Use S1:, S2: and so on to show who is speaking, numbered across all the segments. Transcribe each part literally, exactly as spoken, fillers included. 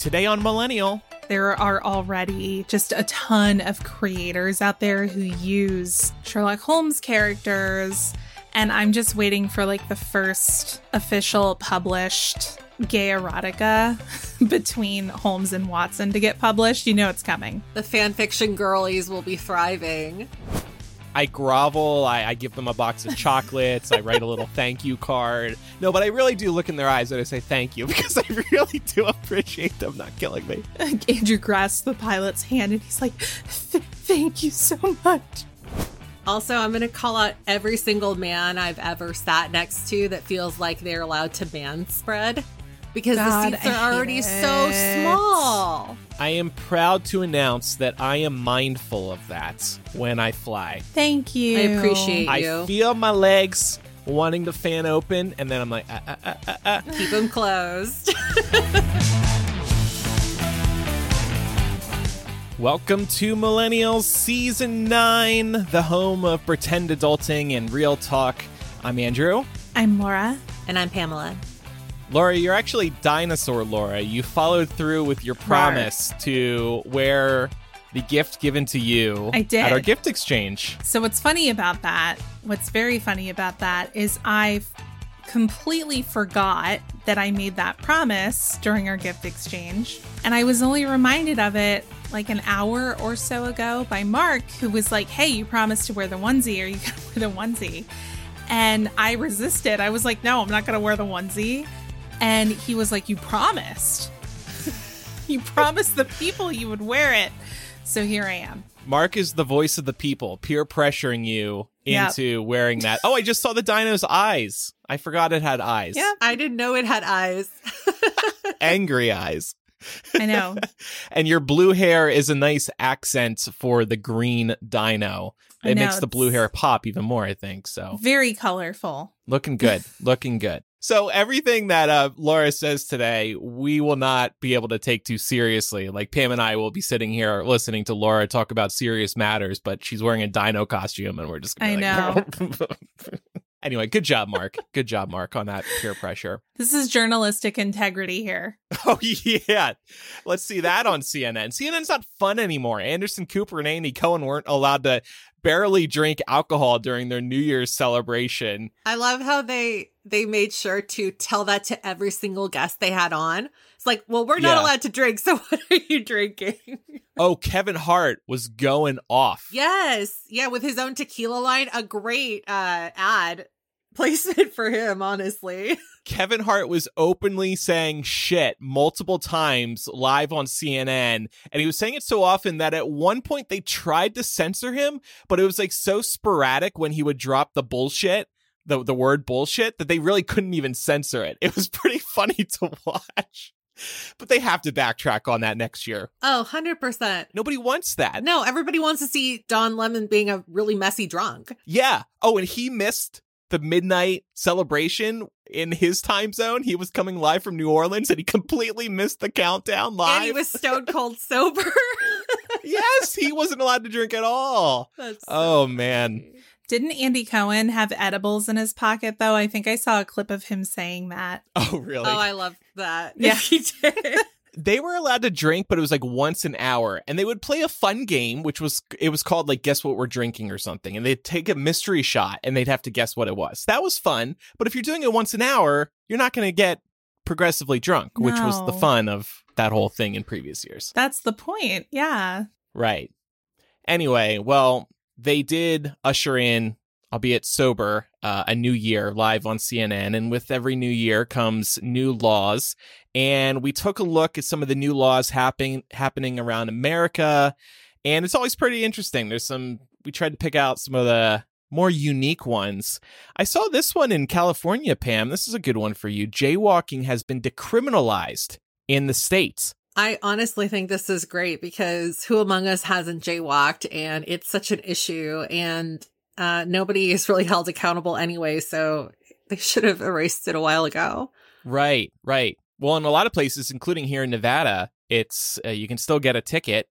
S1: Today on Millennial.
S2: There are already just a ton of creators out there who use Sherlock Holmes characters, and I'm just waiting for like the first official published gay erotica between Holmes and Watson to get published. You know it's coming.
S3: The fanfiction girlies will be thriving.
S1: I grovel, I, I give them a box of chocolates, I write a little thank you card. No, but I really do look in their eyes and I say thank you because I really do appreciate them not killing me.
S2: Andrew grasps the pilot's hand and he's like, thank you so much.
S3: Also, I'm going to call out every single man I've ever sat next to that feels like they're allowed to man spread because
S2: God,
S3: the seats are already it. so small.
S1: I am proud to announce that I am mindful of that when I fly.
S2: Thank you.
S3: I appreciate you.
S1: I feel my legs wanting to fan open, and then I'm like, ah, ah, ah, ah, ah.
S3: Keep them closed.
S1: Welcome to Millennials Season nine, the home of pretend adulting and real talk. I'm Andrew.
S2: I'm Laura.
S3: And I'm Pamela.
S1: Laura, you're actually Dinosaur Laura. You followed through with your promise right. to wear the gift given to you
S2: I did.
S1: at our gift exchange.
S2: So what's funny about that, what's very funny about that is I completely forgot that I made that promise during our gift exchange. And I was only reminded of it like an hour or so ago by Mark, who was like, hey, you promised to wear the onesie. Are you going to wear the onesie? And I resisted. I was like, no, I'm not going to wear the onesie. And he was like, you promised. You promised the people you would wear it. So here I am.
S1: Mark is the voice of the people, peer pressuring you into yep. wearing that. Oh, I just saw the dino's eyes. I forgot it had eyes.
S3: Yeah, I didn't know it had eyes.
S1: Angry eyes.
S2: I know.
S1: And your blue hair is a nice accent for the green dino. It
S2: know,
S1: makes the blue hair pop even more, I think. So
S2: very colorful.
S1: Looking good. Looking good. So everything that uh, Laura says today, we will not be able to take too seriously. Like Pam and I will be sitting here listening to Laura talk about serious matters, but she's wearing a dino costume and we're just gonna be
S2: I
S1: like,
S2: know.
S1: Anyway, good job, Mark. Good job, Mark, on that peer pressure.
S2: This is journalistic integrity here.
S1: Oh, yeah. Let's see that on C N N. C N N's not fun anymore. Anderson Cooper and Andy Cohen weren't allowed to barely drink alcohol during their New Year's celebration.
S3: I love how they they made sure to tell that to every single guest they had on. It's like, well, we're not yeah. allowed to drink, so what are you drinking?
S1: Oh, Kevin Hart was going off.
S3: Yes. Yeah, with his own tequila line. A great uh, ad placement for him, honestly.
S1: Kevin Hart was openly saying shit multiple times live on C N N, and he was saying it so often that at one point they tried to censor him, but it was like so sporadic when he would drop the bullshit, the, the word bullshit, that they really couldn't even censor it. It was pretty funny to watch. But they have to backtrack on that next year.
S3: Oh, one hundred percent.
S1: Nobody wants that.
S3: No, everybody wants to see Don Lemon being a really messy drunk.
S1: Yeah. Oh, and he missed the midnight celebration in his time zone. He was coming live from New Orleans and he completely missed the countdown live.
S3: And he was stone cold sober.
S1: Yes, he wasn't allowed to drink at all.
S3: That's so
S1: oh,
S3: funny.
S1: Man.
S2: Didn't Andy Cohen have edibles in his pocket, though? I think I saw a clip of him saying that.
S1: Oh, really?
S3: Oh, I love that.
S2: Yeah,
S3: he did.
S1: They were allowed to drink, but it was like once an hour. And they would play a fun game, which was, it was called like, guess what we're drinking or something. And they'd take a mystery shot and they'd have to guess what it was. That was fun. But if you're doing it once an hour, you're not going to get progressively drunk,
S2: No.
S1: which was the fun of that whole thing in previous years.
S2: That's the point. Yeah.
S1: Right. Anyway, well, they did usher in, albeit sober, uh, a new year live on C N N. And with every new year comes new laws. And we took a look at some of the new laws happening happening around America. And it's always pretty interesting. There's some, we tried to pick out some of the more unique ones. I saw this one in California, Pam. This is a good one for you. Jaywalking has been decriminalized in the States.
S3: I honestly think this is great because who among us hasn't jaywalked, and it's such an issue, and uh, nobody is really held accountable anyway, so they should have erased it a while ago.
S1: Right, right. Well, in a lot of places, including here in Nevada, it's uh, you can still get a ticket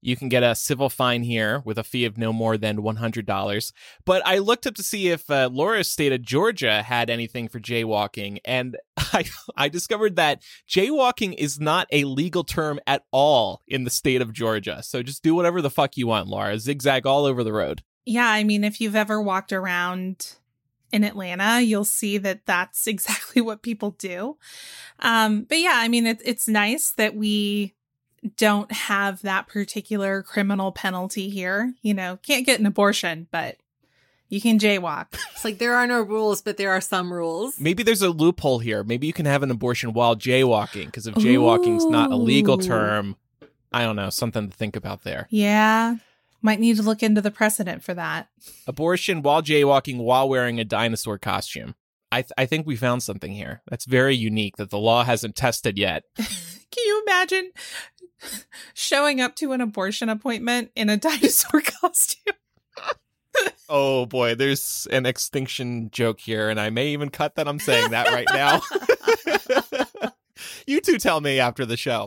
S1: You can get a civil fine here with a fee of no more than one hundred dollars. But I looked up to see if uh, Laura's state of Georgia had anything for jaywalking, and I, I discovered that jaywalking is not a legal term at all in the state of Georgia. So just do whatever the fuck you want, Laura. Zigzag all over the road.
S2: Yeah, I mean, if you've ever walked around in Atlanta, you'll see that that's exactly what people do. Um, but yeah, I mean, it, it's nice that we don't have that particular criminal penalty here. You know, can't get an abortion, but you can jaywalk.
S3: It's like there are no rules, but there are some rules.
S1: Maybe there's a loophole here. Maybe you can have an abortion while jaywalking, because if jaywalking's not a legal term, I don't know, something to think about there.
S2: Yeah. Might need to look into the precedent for that.
S1: Abortion while jaywalking while wearing a dinosaur costume. I th- I think we found something here. That's very unique that the law hasn't tested yet.
S2: Can you imagine showing up to an abortion appointment in a dinosaur costume?
S1: Oh boy, there's an extinction joke here, and I may even cut that I'm saying that right now. You two tell me after the show.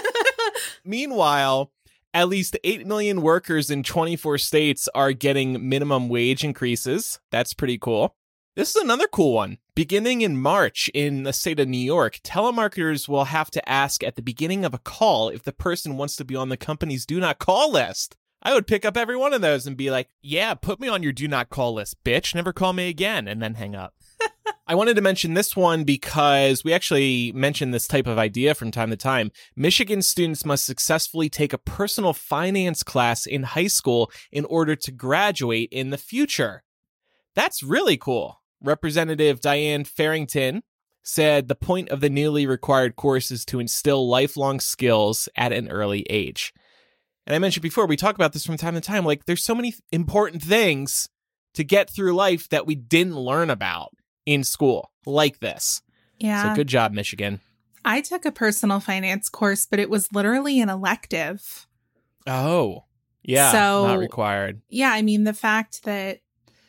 S1: Meanwhile, at least eight million workers in twenty-four states are getting minimum wage increases. That's pretty cool. This is another cool one. Beginning in March in the state of New York, telemarketers will have to ask at the beginning of a call if the person wants to be on the company's do not call list. I would pick up every one of those and be like, yeah, put me on your do not call list, bitch. Never call me again, and then hang up. I wanted to mention this one because we actually mention this type of idea from time to time. Michigan students must successfully take a personal finance class in high school in order to graduate in the future. That's really cool. Representative Diane Farrington said the point of the newly required course is to instill lifelong skills at an early age. And I mentioned before, we talk about this from time to time, like there's so many important things to get through life that we didn't learn about in school, like this.
S2: Yeah.
S1: So good job, Michigan.
S2: I took a personal finance course, but it was literally an elective.
S1: Oh, yeah,
S2: so,
S1: not required.
S2: Yeah, I mean, the fact that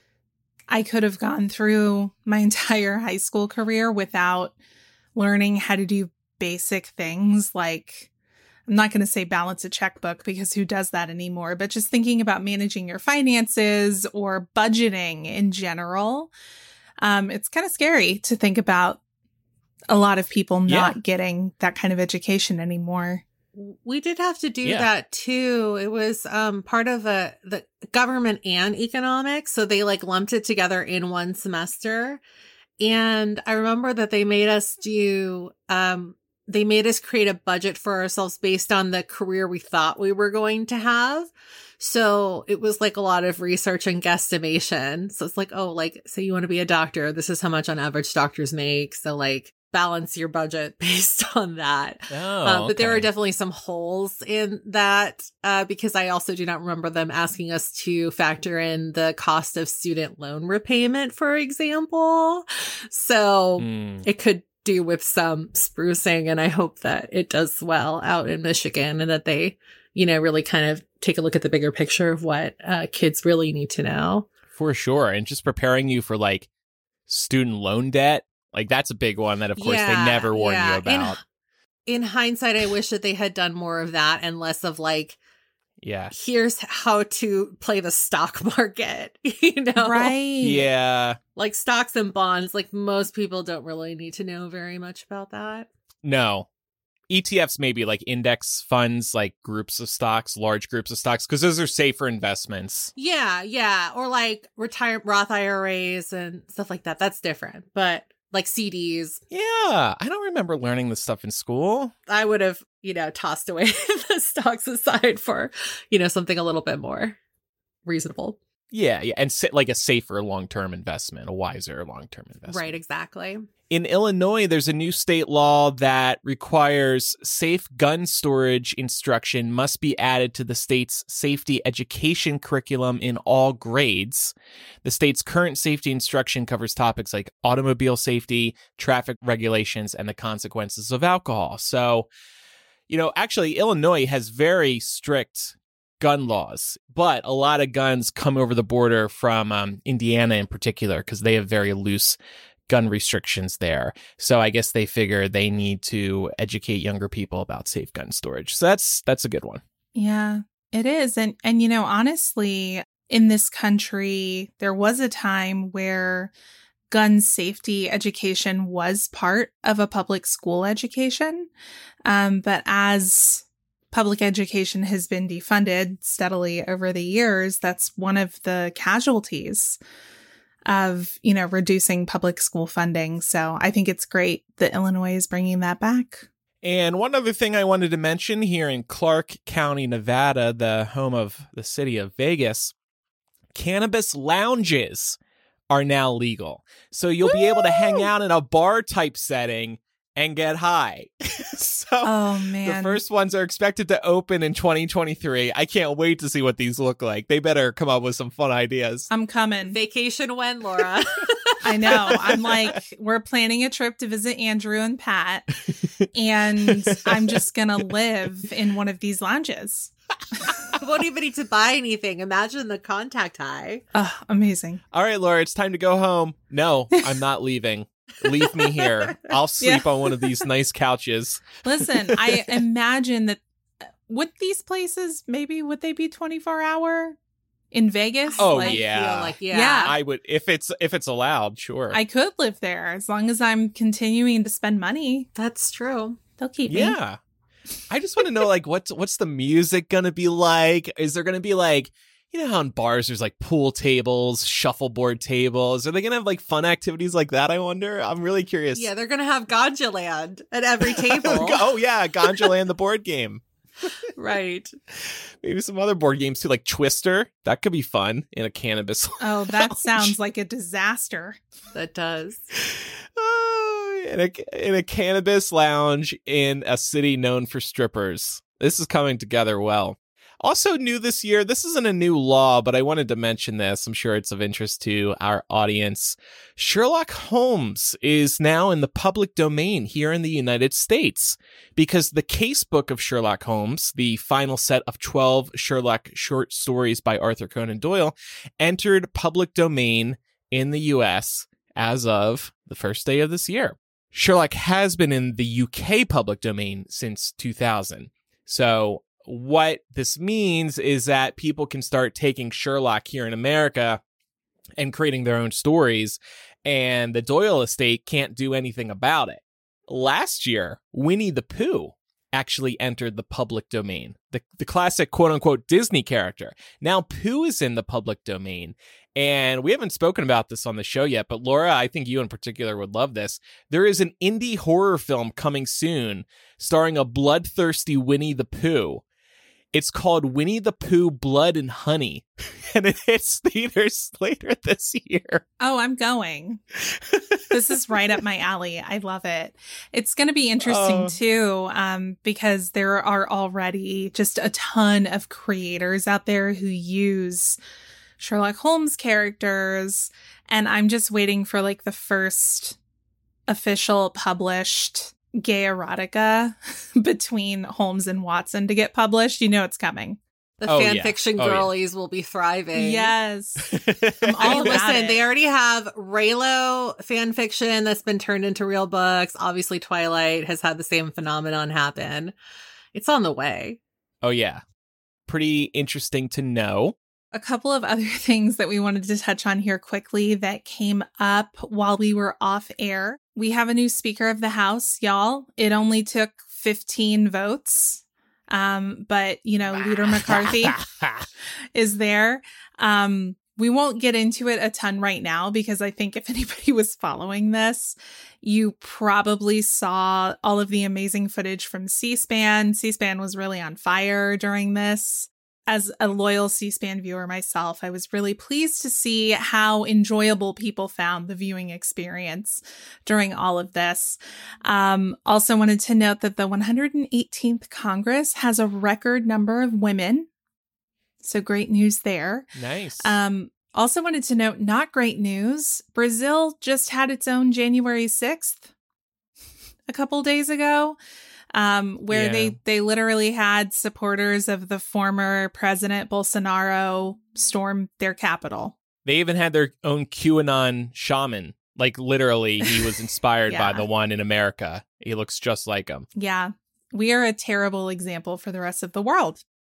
S2: I could have gone through my entire high school career without learning how to do basic things like, I'm not going to say balance a checkbook because who does that anymore, but just thinking about managing your finances or budgeting in general. Um, it's kind of scary to think about a lot of people not yeah. getting that kind of education anymore.
S3: We did have to do
S1: yeah.
S3: that too. It was um, part of a, the government and economics. So they like lumped it together in one semester. And I remember that they made us do, um, they made us create a budget for ourselves based on the career we thought we were going to have. So it was like a lot of research and guesstimation. So it's like, oh, like, say you want to be a doctor. This is how much on average doctors make. So like balance your budget based on that.
S1: Oh,
S3: uh, but
S1: okay.
S3: there are definitely some holes in that uh, because I also do not remember them asking us to factor in the cost of student loan repayment, for example. So
S1: mm.
S3: it could do with some sprucing, and I hope that it does well out in Michigan and that they, you know, really kind of take a look at the bigger picture of what uh, kids really need to know.
S1: For sure. And just preparing you for like student loan debt. Like that's a big one that, of course,
S3: yeah,
S1: they never warn
S3: yeah.
S1: you about.
S3: In, in hindsight, I wish that they had done more of that and less of like,
S1: yeah,
S3: here's how to play the stock market, you know?
S2: Right.
S1: Yeah.
S3: Like stocks and bonds, like most people don't really need to know very much about that.
S1: No. E T Fs maybe like index funds, like groups of stocks, large groups of stocks, because those are safer investments.
S3: Yeah, yeah. Or like retire Roth I R As and stuff like that. That's different. But like C Ds.
S1: Yeah. I don't remember learning this stuff in school.
S3: I would have, you know, tossed away the stocks aside for, you know, something a little bit more reasonable.
S1: Yeah, yeah, and like a safer long-term investment, a wiser long-term investment.
S3: Right, exactly.
S1: In Illinois, there's a new state law that requires safe gun storage instruction must be added to the state's safety education curriculum in all grades. The state's current safety instruction covers topics like automobile safety, traffic regulations, and the consequences of alcohol. So, you know, actually, Illinois has very strict gun laws, but a lot of guns come over the border from um, Indiana in particular because they have very loose gun restrictions there. So I guess they figure they need to educate younger people about safe gun storage. So that's that's a good one.
S2: Yeah. It is. And, and, you know, honestly, in this country, there was a time where gun safety education was part of a public school education. Um, but as public education has been defunded steadily over the years, that's one of the casualties of, you know, reducing public school funding. So I think it's great that Illinois is bringing that back.
S1: And one other thing I wanted to mention here in Clark County, Nevada, the home of the city of Vegas, cannabis lounges are now legal. So you'll Woo! be able to hang out in a bar type setting and get high. so
S2: oh, man.
S1: The first ones are expected to open in twenty twenty-three. I can't wait to see what these look like. They better come up with some fun ideas.
S2: I'm coming.
S3: Vacation when, Laura?
S2: I know. I'm like, we're planning a trip to visit Andrew and Pat, and I'm just going to live in one of these lounges.
S3: You won't even need to buy anything. Imagine the contact high.
S2: Oh, amazing.
S1: All right, Laura, it's time to go home. No, I'm not leaving. Leave me here. I'll sleep yeah. on one of these nice couches.
S2: Listen, I imagine that would these places, maybe, would they be twenty-four hour in Vegas?
S1: Oh,
S2: like,
S1: yeah.
S3: Like, yeah.
S2: Yeah.
S1: I would, if it's if it's allowed, sure.
S2: I could live there as long as I'm continuing to spend money.
S3: That's true.
S2: They'll keep me.
S1: Yeah. I just want to know, like, what's what's the music gonna be like? Is there gonna be like, you know how in bars there's like pool tables, shuffleboard tables? Are they gonna have like fun activities like that? I wonder. I'm really curious.
S3: Yeah, they're gonna have Ganja Land at every table.
S1: Oh yeah, Ganja Land, the board game.
S3: Right.
S1: Maybe some other board games too, like Twister. That could be fun in a cannabis
S2: Oh, that
S1: lounge.
S2: sounds like a disaster.
S3: That does.
S1: Uh, in a in a cannabis lounge in a city known for strippers. This is coming together well. Also new this year, this isn't a new law, but I wanted to mention this. I'm sure it's of interest to our audience. Sherlock Holmes is now in the public domain here in the United States because the casebook of Sherlock Holmes, the final set of twelve Sherlock short stories by Arthur Conan Doyle, entered public domain in the U S as of the first day of this year. Sherlock has been in the U K public domain since two thousand. So what this means is that people can start taking Sherlock here in America and creating their own stories, and the Doyle estate can't do anything about it. Last year, Winnie the Pooh actually entered the public domain, the, the classic quote-unquote Disney character. Now Pooh is in the public domain, and we haven't spoken about this on the show yet, but Laura, I think you in particular would love this. There is an indie horror film coming soon starring a bloodthirsty Winnie the Pooh. It's called Winnie the Pooh Blood and Honey, and it hits theaters later this year.
S2: Oh, I'm going. This is right up my alley. I love it. It's going to be interesting, uh, too, um, because there are already just a ton of creators out there who use Sherlock Holmes characters, and I'm just waiting for, like, the first official published gay erotica between Holmes and Watson to get published. You know it's coming.
S3: The
S1: oh,
S3: fan
S1: yeah.
S3: fiction
S1: oh,
S3: girlies
S1: yeah.
S3: will be thriving.
S2: Yes.
S3: I'm all I mean, listen,
S2: it.
S3: They already have Raylo fan fiction that's been turned into real books. Obviously, Twilight has had the same phenomenon happen. It's on the way.
S1: Oh, yeah. Pretty interesting to know.
S2: A couple of other things that we wanted to touch on here quickly that came up while we were off air. We have a new Speaker of the House, y'all. It only took fifteen votes. Um, but, you know, Leader McCarthy is there. Um, we won't get into it a ton right now because I think if anybody was following this, you probably saw all of the amazing footage from C-SPAN. C-SPAN was really on fire during this. As a loyal C-SPAN viewer myself, I was really pleased to see how enjoyable people found the viewing experience during all of this. Um, also wanted to note that the one hundred eighteenth Congress has a record number of women. So great news there.
S1: Nice.
S2: Um, also wanted to note, not great news. Brazil just had its own January sixth a couple days ago. Um, where
S1: yeah.
S2: they, they literally had supporters of the former President Bolsonaro storm their capital.
S1: They even had their own QAnon shaman. Like, literally, he was inspired
S2: yeah.
S1: by the one in America. He looks just like him.
S2: Yeah. We are a terrible example for the rest of the world.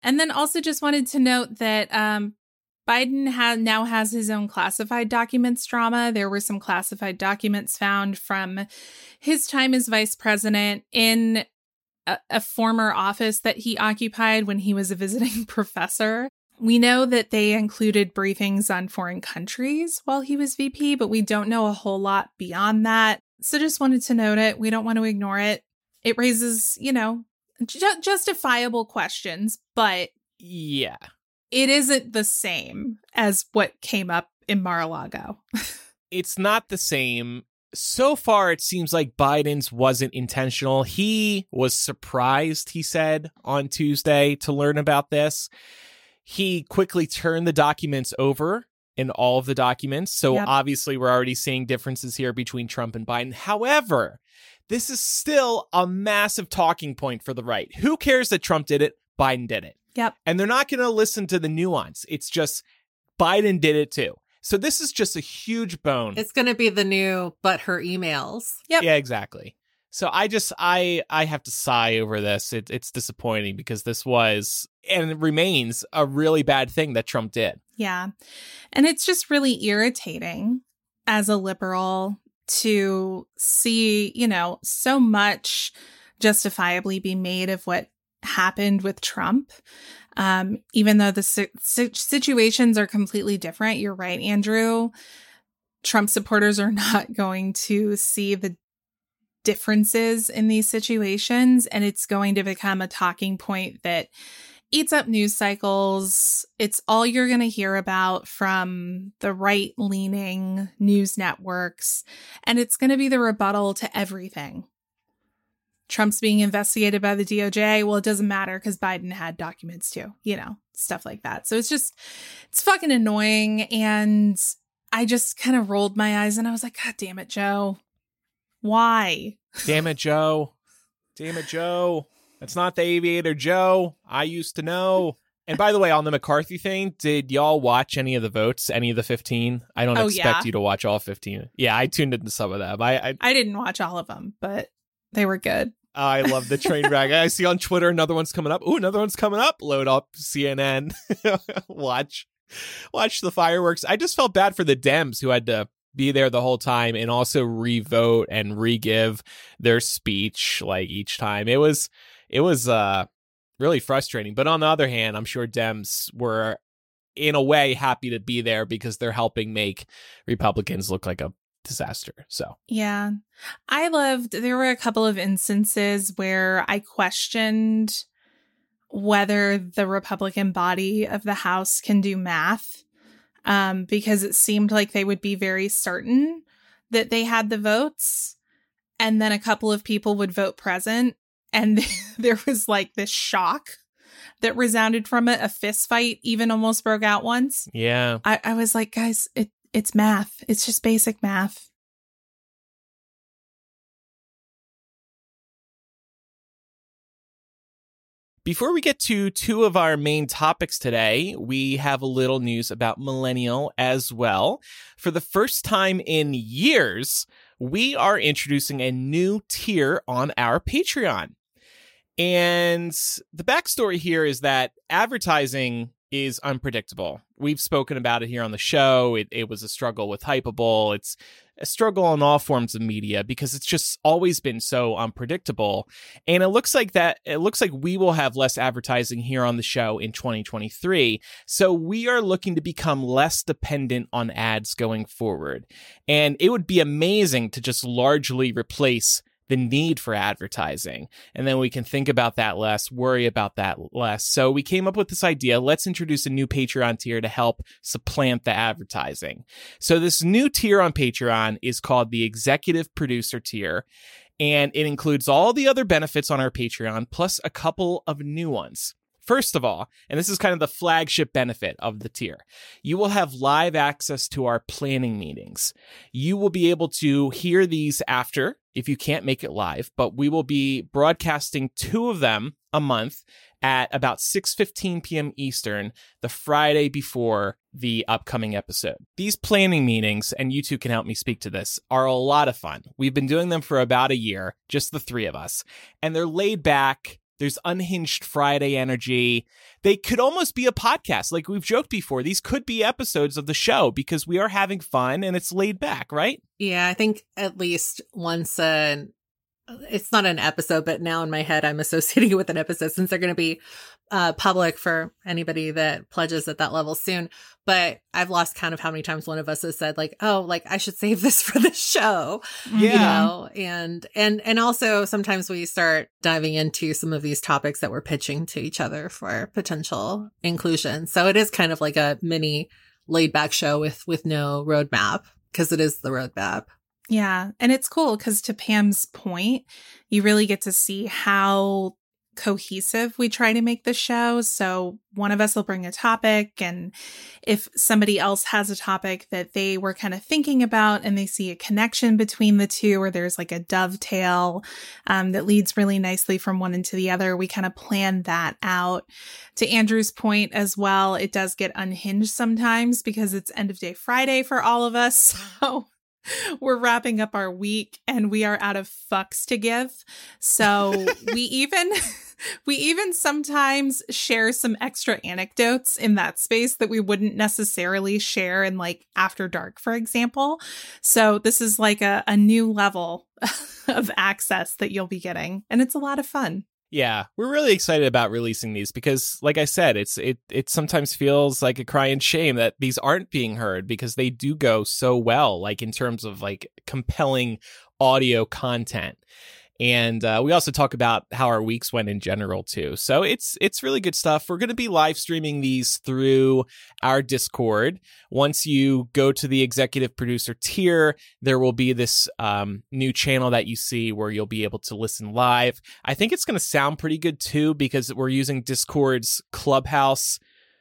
S2: And then also just wanted to note that um, Biden ha- now has his own classified documents drama. There were some classified documents found from his time as vice president in a, a former office that he occupied when he was a visiting professor. We know that they included briefings on foreign countries while he was V P, but we don't know a whole lot beyond that. So just wanted to note it. We don't want to ignore it. It raises, you know, ju- justifiable questions, but
S1: yeah,
S2: it isn't the same as what came up in Mar-a-Lago.
S1: It's not the same. So far, it seems like Biden's wasn't intentional. He was surprised, he said on Tuesday, to learn about this. He quickly turned the documents over in all of the documents. So
S2: Yep.
S1: obviously, we're already seeing differences here between Trump and Biden. However, this is still a massive talking point for the right. Who cares that Trump did it? Biden did it.
S2: Yep.
S1: And they're not going to listen to the nuance. It's just Biden did it too. So this is just a huge bone.
S3: It's going to be the new but her emails.
S2: Yep.
S1: Yeah, exactly. So I just, I I have to sigh over this. It, it's disappointing because this was, and it remains, a really bad thing that Trump did.
S2: Yeah. And it's just really irritating as a liberal to see, you know, so much justifiably be made of what happened with Trump. Um, even though the si- si- situations are completely different. You're right, Andrew. Trump supporters are not going to see the differences in these situations, and it's going to become a talking point that eats up news cycles. It's all you're going to hear about from the right-leaning news networks, and it's going to be the rebuttal to everything. Trump's being investigated by the D O J. Well, it doesn't matter because Biden had documents too, you know, stuff like that. So it's just, it's fucking annoying. And I just kind of rolled my eyes and I was like, God damn it, Joe. Why?
S1: Damn it, Joe. Damn it, Joe. That's not the Aviator Joe I used to know. And by the way, on the McCarthy thing, did y'all watch any of the votes, any of the fifteen? I don't
S2: Oh,
S1: expect
S2: yeah.
S1: you to watch all fifteen. Yeah, I tuned into some of them. I I,
S2: I didn't watch all of them, but they were good.
S1: I love the train wreck. I see on Twitter another one's coming up. Ooh, another one's coming up. Load up C N N. watch, watch the fireworks. I just felt bad for the Dems who had to be there the whole time and also re-vote and re-give their speech like each time. It was, it was uh really frustrating. But on the other hand, I'm sure Dems were in a way happy to be there because they're helping make Republicans look like a disaster. So
S2: Yeah. I loved, there were a couple of instances where I questioned whether the Republican body of the House can do math, um, because it seemed like they would be very certain that they had the votes. And then a couple of people would vote present. And there was like this shock that resounded from it. A fist fight even almost broke out once.
S1: yeah.
S2: I, I was like, guys, it It's math. It's just basic math.
S1: Before we get to two of our main topics today, we have a little news about Millennial as well. For the first time in years, we are introducing a new tier on our Patreon. And the backstory here is that advertising is unpredictable. We've spoken about it here on the show. It, it was a struggle with Hypable. It's a struggle in all forms of media because it's just always been so unpredictable. And it looks like that, it looks like we will have less advertising here on the show in twenty twenty-three. So we are looking to become less dependent on ads going forward. And it would be amazing to just largely replace the need for advertising. And then we can think about that less, worry about that less. So we came up with this idea. Let's introduce a new Patreon tier to help supplant the advertising. So this new tier on Patreon is called the Executive Producer tier. And it includes all the other benefits on our Patreon, plus a couple of new ones. First of all, and this is kind of the flagship benefit of the tier, you will have live access to our planning meetings. You will be able to hear these after if you can't make it live, but we will be broadcasting two of them a month at about six fifteen p.m. Eastern, the Friday before the upcoming episode. These planning meetings, and you two can help me speak to this, are a lot of fun. We've been doing them for about a year, just the three of us, and they're laid back. There's Unhinged Friday energy. They could almost be a podcast. Like we've joked before, these could be episodes of the show because we are having fun and it's laid back, right?
S3: Yeah, I think at least once uh, it's not an episode, but now in my head, I'm associating it with an episode since they're going to be uh, public for anybody that pledges at that level soon. But I've lost count of how many times one of us has said like, oh, like I should save this for the show.
S1: Yeah.
S3: You know, and, and, and also sometimes we start diving into some of these topics that we're pitching to each other for potential inclusion. So it is kind of like a mini laid back show with, with no roadmap because it is the roadmap.
S2: Yeah. And it's cool because to Pam's point, you really get to see how cohesive we try to make the show. So one of us will bring a topic, and if somebody else has a topic that they were kind of thinking about and they see a connection between the two, or there's like a dovetail um, that leads really nicely from one into the other, we kind of plan that out. To Andrew's point as well, it does get unhinged sometimes because it's end of day Friday for all of us. So we're wrapping up our week and we are out of fucks to give. So we even we even sometimes share some extra anecdotes in that space that we wouldn't necessarily share in like After Dark, for example. So this is like a, a new level of access that you'll be getting. And it's a lot of fun.
S1: Yeah, we're really excited about releasing these because, like I said, it's it it sometimes feels like a crying shame that these aren't being heard because they do go so well, like in terms of like compelling audio content. And uh, we also talk about how our weeks went in general, too. So it's it's really good stuff. We're going to be live streaming these through our Discord. Once you go to the executive producer tier, there will be this um, new channel that you see where you'll be able to listen live. I think it's going to sound pretty good, too, because we're using Discord's Clubhouse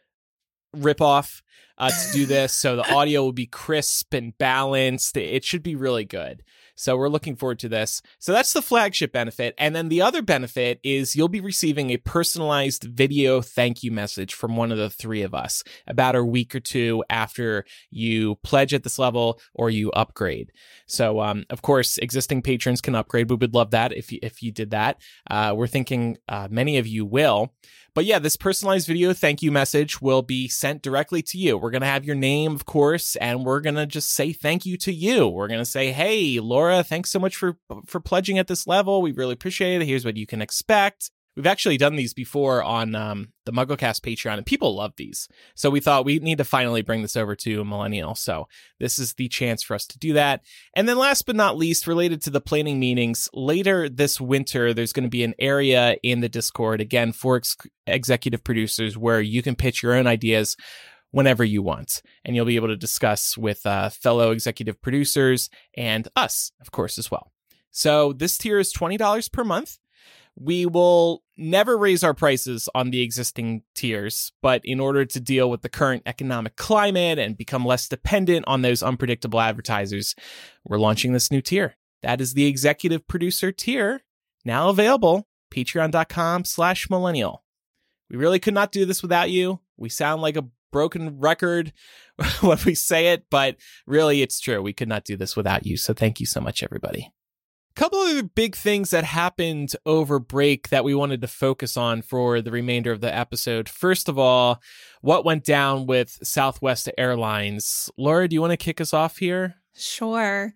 S1: ripoff uh, to do this. So the audio will be crisp and balanced. It should be really good. So we're looking forward to this. So that's the flagship benefit. And then the other benefit is you'll be receiving a personalized video thank you message from one of the three of us about a week or two after you pledge at this level or you upgrade. So, um, of course, existing patrons can upgrade. We would love that if you, if you did that. Uh, we're thinking uh, many of you will. But yeah, this personalized video thank you message will be sent directly to you. We're going to have your name, of course, and we're going to just say thank you to you. We're going to say, hey, Laura, thanks so much for for pledging at this level. We really appreciate it. Here's what you can expect. We've actually done these before on um, the MuggleCast Patreon, and people love these. So we thought we need to finally bring this over to Millennial. So this is the chance for us to do that. And then last but not least, related to the planning meetings, later this winter, there's going to be an area in the Discord, again, for ex- executive producers where you can pitch your own ideas whenever you want. And you'll be able to discuss with uh, fellow executive producers and us, of course, as well. So this tier is twenty dollars per month. We will never raise our prices on the existing tiers, but in order to deal with the current economic climate and become less dependent on those unpredictable advertisers, we're launching this new tier. That is the executive producer tier, now available, patreon.com slash millennial. We really could not do this without you. We sound like a broken record when we say it, but really it's true. We could not do this without you. So thank you so much, everybody. Couple of other big things that happened over break that we wanted to focus on for the remainder of the episode. First of all, what went down with Southwest Airlines? Laura, do you want to kick us off here?
S2: Sure.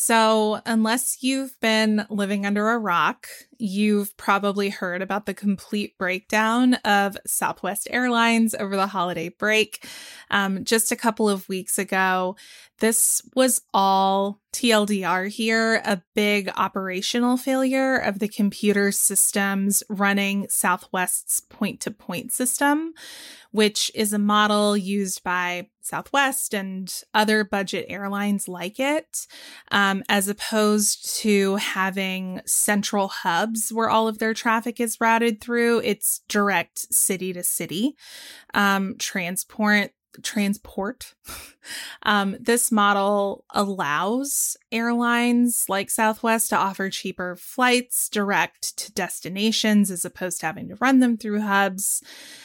S2: So unless you've been living under a rock, you've probably heard about the complete breakdown of Southwest Airlines over the holiday break. Um, just a couple of weeks ago, this was all T L D R here, a big operational failure of the computer systems running Southwest's point-to-point system, which is a model used by Southwest and other budget airlines like it, um, as opposed to having central hubs where all of their traffic is routed through. It's direct city to city um, transport. Transport. um, this model allows airlines like Southwest to offer cheaper flights direct to destinations as opposed to having to run them through hubs.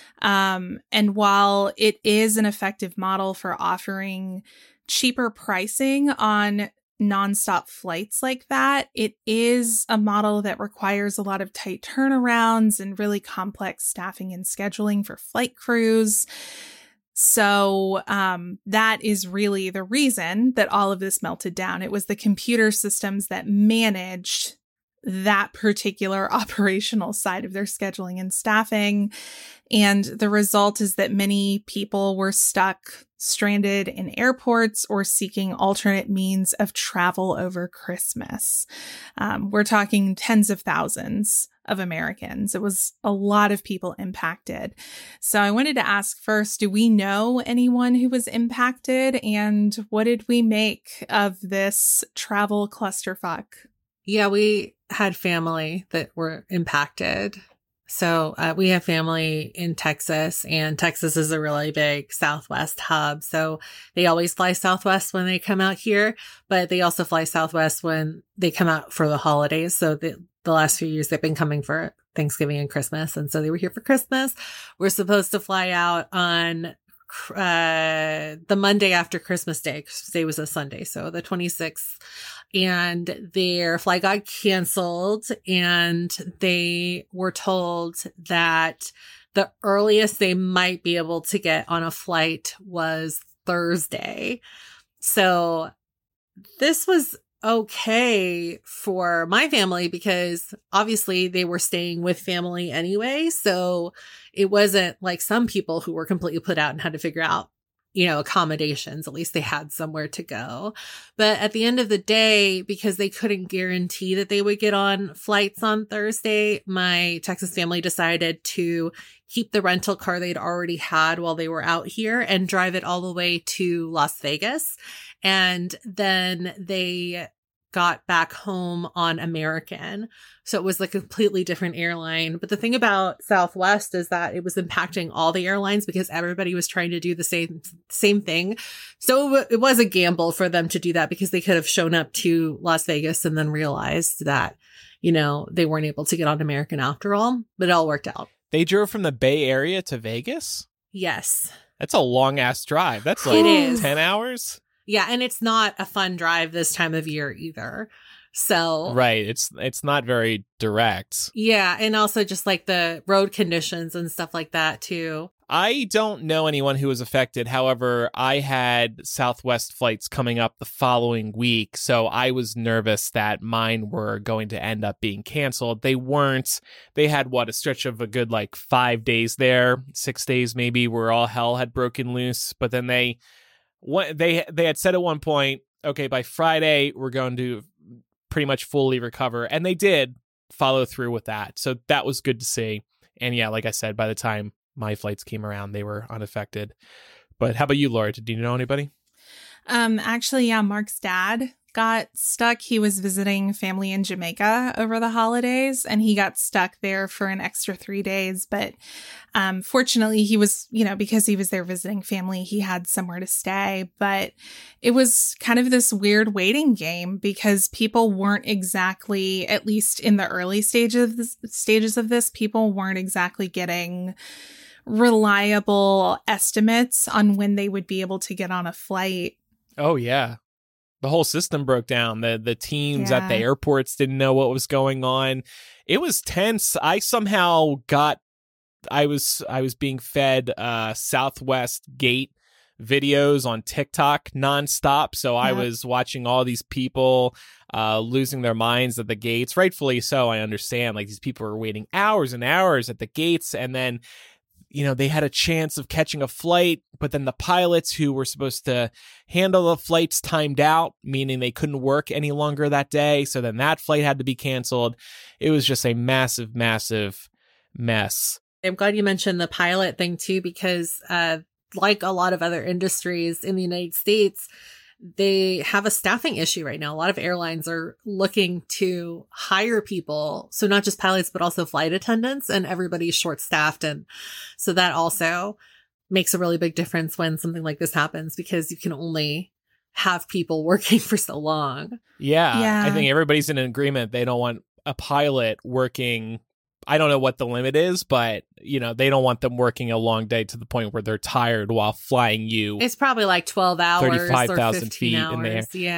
S2: Um, and while it is an effective model for offering cheaper pricing on nonstop flights like that, it is a model that requires a lot of tight turnarounds and really complex staffing and scheduling for flight crews. So um, that is really the reason that all of this melted down. It was the computer systems that managed that particular operational side of their scheduling and staffing. And the result is that many people were stuck, stranded in airports, or seeking alternate means of travel over Christmas. Um, we're talking tens of thousands of Americans. It was a lot of people impacted. So I wanted to ask first, do we know anyone who was impacted? And what did we make of this travel clusterfuck?
S3: Yeah, we had family that were impacted. So uh, we have family in Texas, and Texas is a really big Southwest hub. So they always fly Southwest when they come out here, but they also fly Southwest when they come out for the holidays. So the, the last few years they've been coming for Thanksgiving and Christmas. And so they were here for Christmas. We're supposed to fly out on uh, the Monday after Christmas Day. Christmas Day was a Sunday. So the twenty-sixth. And their flight got canceled, and they were told that the earliest they might be able to get on a flight was Thursday. So this was okay for my family because obviously they were staying with family anyway. So it wasn't like some people who were completely put out and had to figure out, you know, accommodations. At least they had somewhere to go. But at the end of the day, because they couldn't guarantee that they would get on flights on Thursday, my Texas family decided to keep the rental car they'd already had while they were out here and drive it all the way to Las Vegas. And then they got back home on American. So it was like a completely different airline. But the thing about Southwest is that it was impacting all the airlines because everybody was trying to do the same, same thing. So it, w- it was a gamble for them to do that because they could have shown up to Las Vegas and then realized that, you know, they weren't able to get on American after all, but it all worked out.
S1: They drove from the Bay Area to Vegas?
S3: Yes.
S1: That's a long ass drive. That's like
S3: It is.
S1: ten hours.
S3: Yeah, and it's not a fun drive this time of year either. So
S1: Right. It's it's not very direct.
S3: yeah, and also just like the road conditions and stuff like that too.
S1: I don't know anyone who was affected. However, I had Southwest flights coming up the following week, so I was nervous that mine were going to end up being canceled. They weren't. They had, what, a stretch of a good, like, five days there, six days maybe, where all hell had broken loose. But then they, what, they, they had said at one point, okay, by Friday, we're going to pretty much fully recover. And they did follow through with that. So that was good to see. And yeah, like I said, by the time my flights came around, they were unaffected. But how about you, Laura? Did you know anybody?
S2: Um, actually, yeah, Mark's dad got stuck. He was visiting family in Jamaica over the holidays, and he got stuck there for an extra three days. But um, fortunately, he was, you know, because he was there visiting family, he had somewhere to stay. But it was kind of this weird waiting game because people weren't exactly, at least in the early stages of this, stages of this, people weren't exactly getting reliable estimates on when they would be able to get on a flight.
S1: Oh, yeah. The whole system broke down. The the teams
S2: Yeah.
S1: at the airports didn't know what was going on. It was tense. I somehow got I was I was being fed uh Southwest Gate videos on TikTok nonstop. So I
S2: Yeah.
S1: was watching all these people uh losing their minds at the gates. Rightfully so, I understand. Like, these people were waiting hours and hours at the gates, and then, you know, they had a chance of catching a flight, but then the pilots who were supposed to handle the flights timed out, meaning they couldn't work any longer that day. So then that flight had to be canceled. It was just a massive, massive mess.
S3: I'm glad you mentioned the pilot thing too, because uh, like a lot of other industries in the United States, they have a staffing issue right now. A lot of airlines are looking to hire people. So not just pilots, but also flight attendants, and everybody's short staffed. And so that also makes a really big difference when something like this happens, because you can only have people working for so long.
S1: Yeah,
S2: Yeah.
S1: I think everybody's in agreement. They don't want a pilot working. I don't know what the limit is, but, you know, they don't want them working a long day to the point where they're tired while flying you.
S3: It's probably like twelve hours or
S1: thirty-five thousand
S3: fifteen
S1: feet
S3: hours.
S1: in there.
S3: Yeah.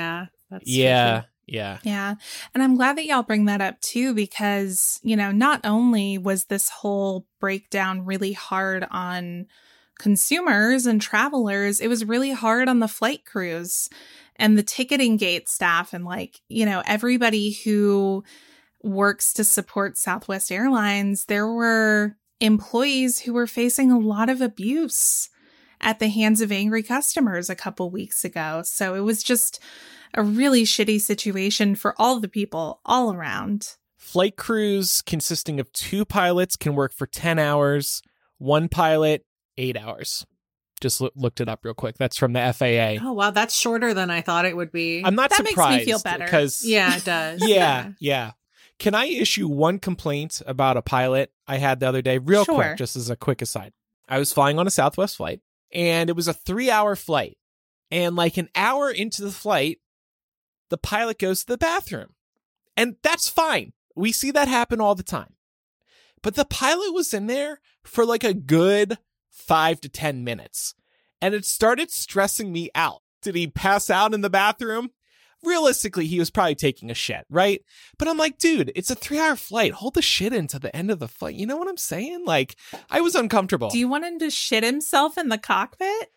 S3: That's
S1: Yeah.
S3: tricky.
S1: Yeah.
S2: Yeah. And I'm glad that y'all bring that up too, because, you know, not only was this whole breakdown really hard on consumers and travelers, it was really hard on the flight crews and the ticketing gate staff and, like, you know, everybody who works to support Southwest Airlines. There were employees who were facing a lot of abuse at the hands of angry customers a couple weeks ago. So it was just a really shitty situation for all the people all around.
S1: Flight crews consisting of two pilots can work for ten hours, one pilot, eight hours. Just lo- looked it up real quick. That's from the F A A.
S3: Oh, wow. That's shorter than I thought it would be.
S1: I'm not
S2: That makes me
S1: surprised.
S2: feel better.
S1: Because,
S3: yeah, it does.
S1: yeah, yeah. Can I issue one complaint about a pilot I had the other day? Real
S2: Sure.
S1: quick, just as a quick aside. I was flying on a Southwest flight, and it was a three-hour flight. And like an hour into the flight, the pilot goes to the bathroom. And that's fine. We see that happen all the time. But the pilot was in there for like a good five to ten minutes. And it started stressing me out. Did he pass out in the bathroom? Realistically, he was probably taking a shit, right? But I'm like, dude, it's a three-hour flight. Hold the shit into the end of the flight. You know what I'm saying? Like, I was uncomfortable.
S2: Do you want him to shit himself in the cockpit?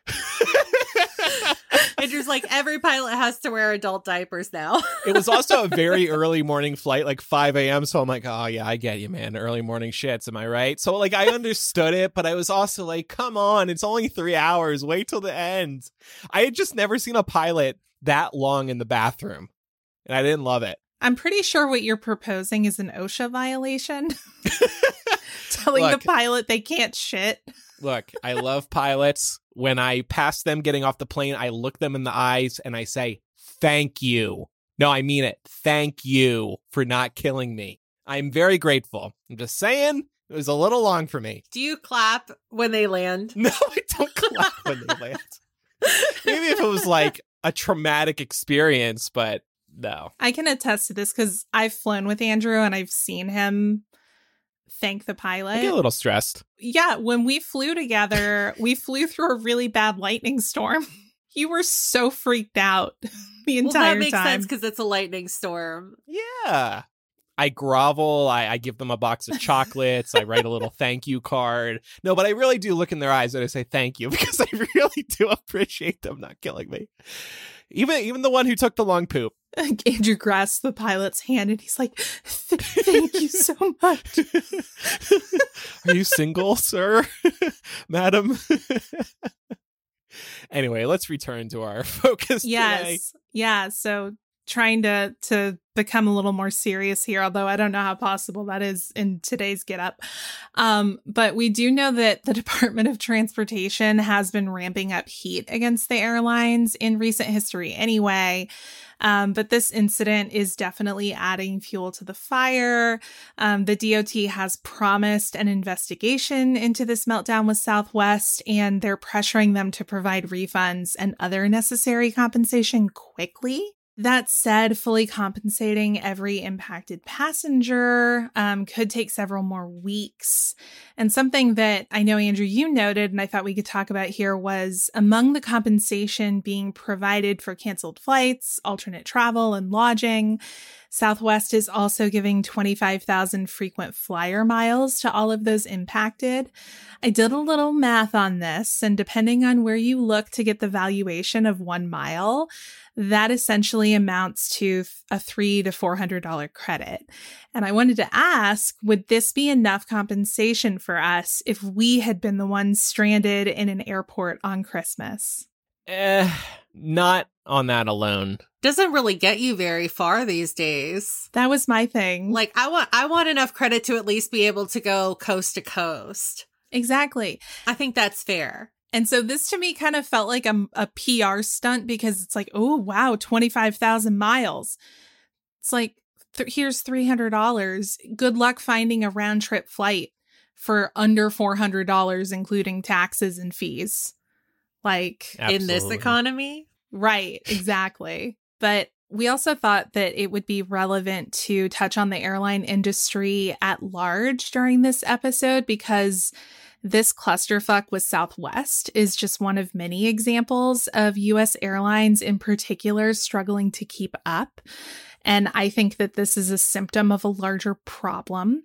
S3: Andrew's like, every pilot has to wear adult diapers now.
S1: It was also a very early morning flight, like five a.m. So I'm like, oh, yeah, I get you, man. Early morning shits. Am I right? So, like, I understood it, but I was also like, come on, it's only three hours. Wait till the end. I had just never seen a pilot that long in the bathroom, and I didn't love it.
S2: I'm pretty sure what you're proposing is an OSHA violation. Telling
S1: Look.
S2: the pilot they can't shit.
S1: Look, I love pilots. When I pass them getting off the plane, I look them in the eyes and I say, thank you. No, I mean it. Thank you for not killing me. I'm very grateful. I'm just saying, it was a little long for me.
S3: Do you clap when they land?
S1: No, I don't clap when they land. Maybe if it was like a traumatic experience, but no.
S2: I can attest to this because I've flown with Andrew and I've seen him thank the pilot.
S1: I get a little stressed.
S2: Yeah, when we flew together, we flew through a really bad lightning storm. You were so freaked out the entire
S3: well, that makes
S2: time.
S3: sense because it's a lightning storm.
S1: Yeah. I grovel. I, I give them a box of chocolates. I write a little thank you card. No, but I really do look in their eyes and I say thank you because I really do appreciate them not killing me. Even even the one who took the long poop.
S2: Andrew grasps the pilot's hand and he's like, thank you so much.
S1: Are you single, sir? Madam? Anyway, let's return to our focus
S2: Yes.
S1: today.
S2: Yeah. So trying to to become a little more serious here, although I don't know how possible that is in today's Get Up. Um, but we do know that the Department of Transportation has been ramping up heat against the airlines in recent history anyway. Um, but this incident is definitely adding fuel to the fire. Um, the D O T has promised an investigation into this meltdown with Southwest, and they're pressuring them to provide refunds and other necessary compensation quickly. That said, fully compensating every impacted passenger um, could take several more weeks. And something that I know, Andrew, you noted, and I thought we could talk about here was among the compensation being provided for canceled flights, alternate travel, and lodging, Southwest is also giving twenty-five thousand frequent flyer miles to all of those impacted. I did a little math on this, and depending on where you look to get the valuation of one mile, that essentially amounts to a three to four hundred dollar credit. And I wanted to ask, would this be enough compensation for us if we had been the ones stranded in an airport on Christmas?
S1: Eh, not on that alone.
S3: Doesn't really get you very far these days.
S2: That was my thing.
S3: Like, I want I want enough credit to at least be able to go coast to coast.
S2: Exactly.
S3: I think that's fair.
S2: And so this to me kind of felt like a, a P R stunt because it's like, oh, wow, twenty-five thousand miles. It's like, th- here's three hundred dollars. Good luck finding a round trip flight for under four hundred dollars, including taxes and fees. Like,
S3: in this
S1: Absolutely.
S3: economy.
S2: right, exactly. But we also thought that it would be relevant to touch on the airline industry at large during this episode because This clusterfuck with Southwest is just one of many examples of U S airlines in particular struggling to keep up. And I think that this is a symptom of a larger problem.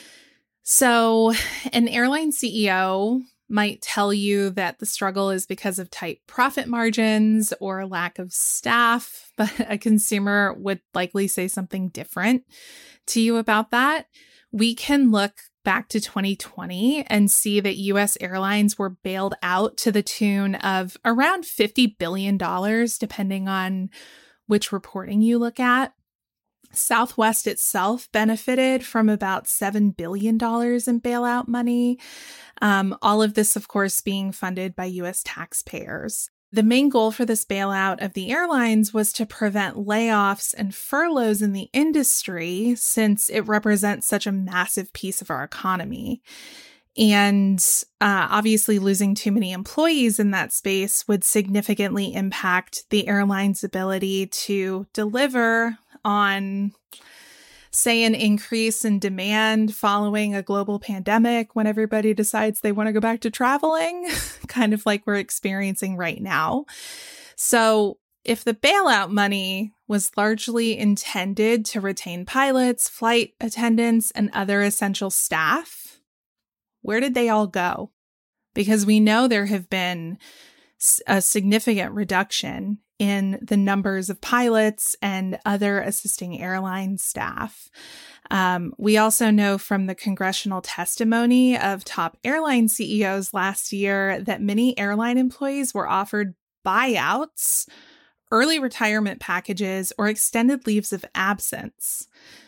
S2: So an airline C E O might tell you that the struggle is because of tight profit margins or lack of staff, but a consumer would likely say something different to you about that. We can look back to twenty twenty and see that U S airlines were bailed out to the tune of around fifty billion dollars, depending on which reporting you look at. Southwest itself benefited from about seven billion dollars in bailout money. Um, all of this, of course, being funded by U S taxpayers. The main goal for this bailout of the airlines was to prevent layoffs and furloughs in the industry, since it represents such a massive piece of our economy. And uh, obviously losing too many employees in that space would significantly impact the airline's ability to deliver on, say, an increase in demand following a global pandemic when everybody decides they want to go back to traveling, kind of like we're experiencing right now. So if the bailout money was largely intended to retain pilots, flight attendants, and other essential staff, where did they all go? Because we know there have been a significant reduction in the numbers of pilots and other assisting airline staff. Um, we also know from the congressional testimony of top airline C E Os last year that many airline employees were offered buyouts, early retirement packages, or extended leaves of absence.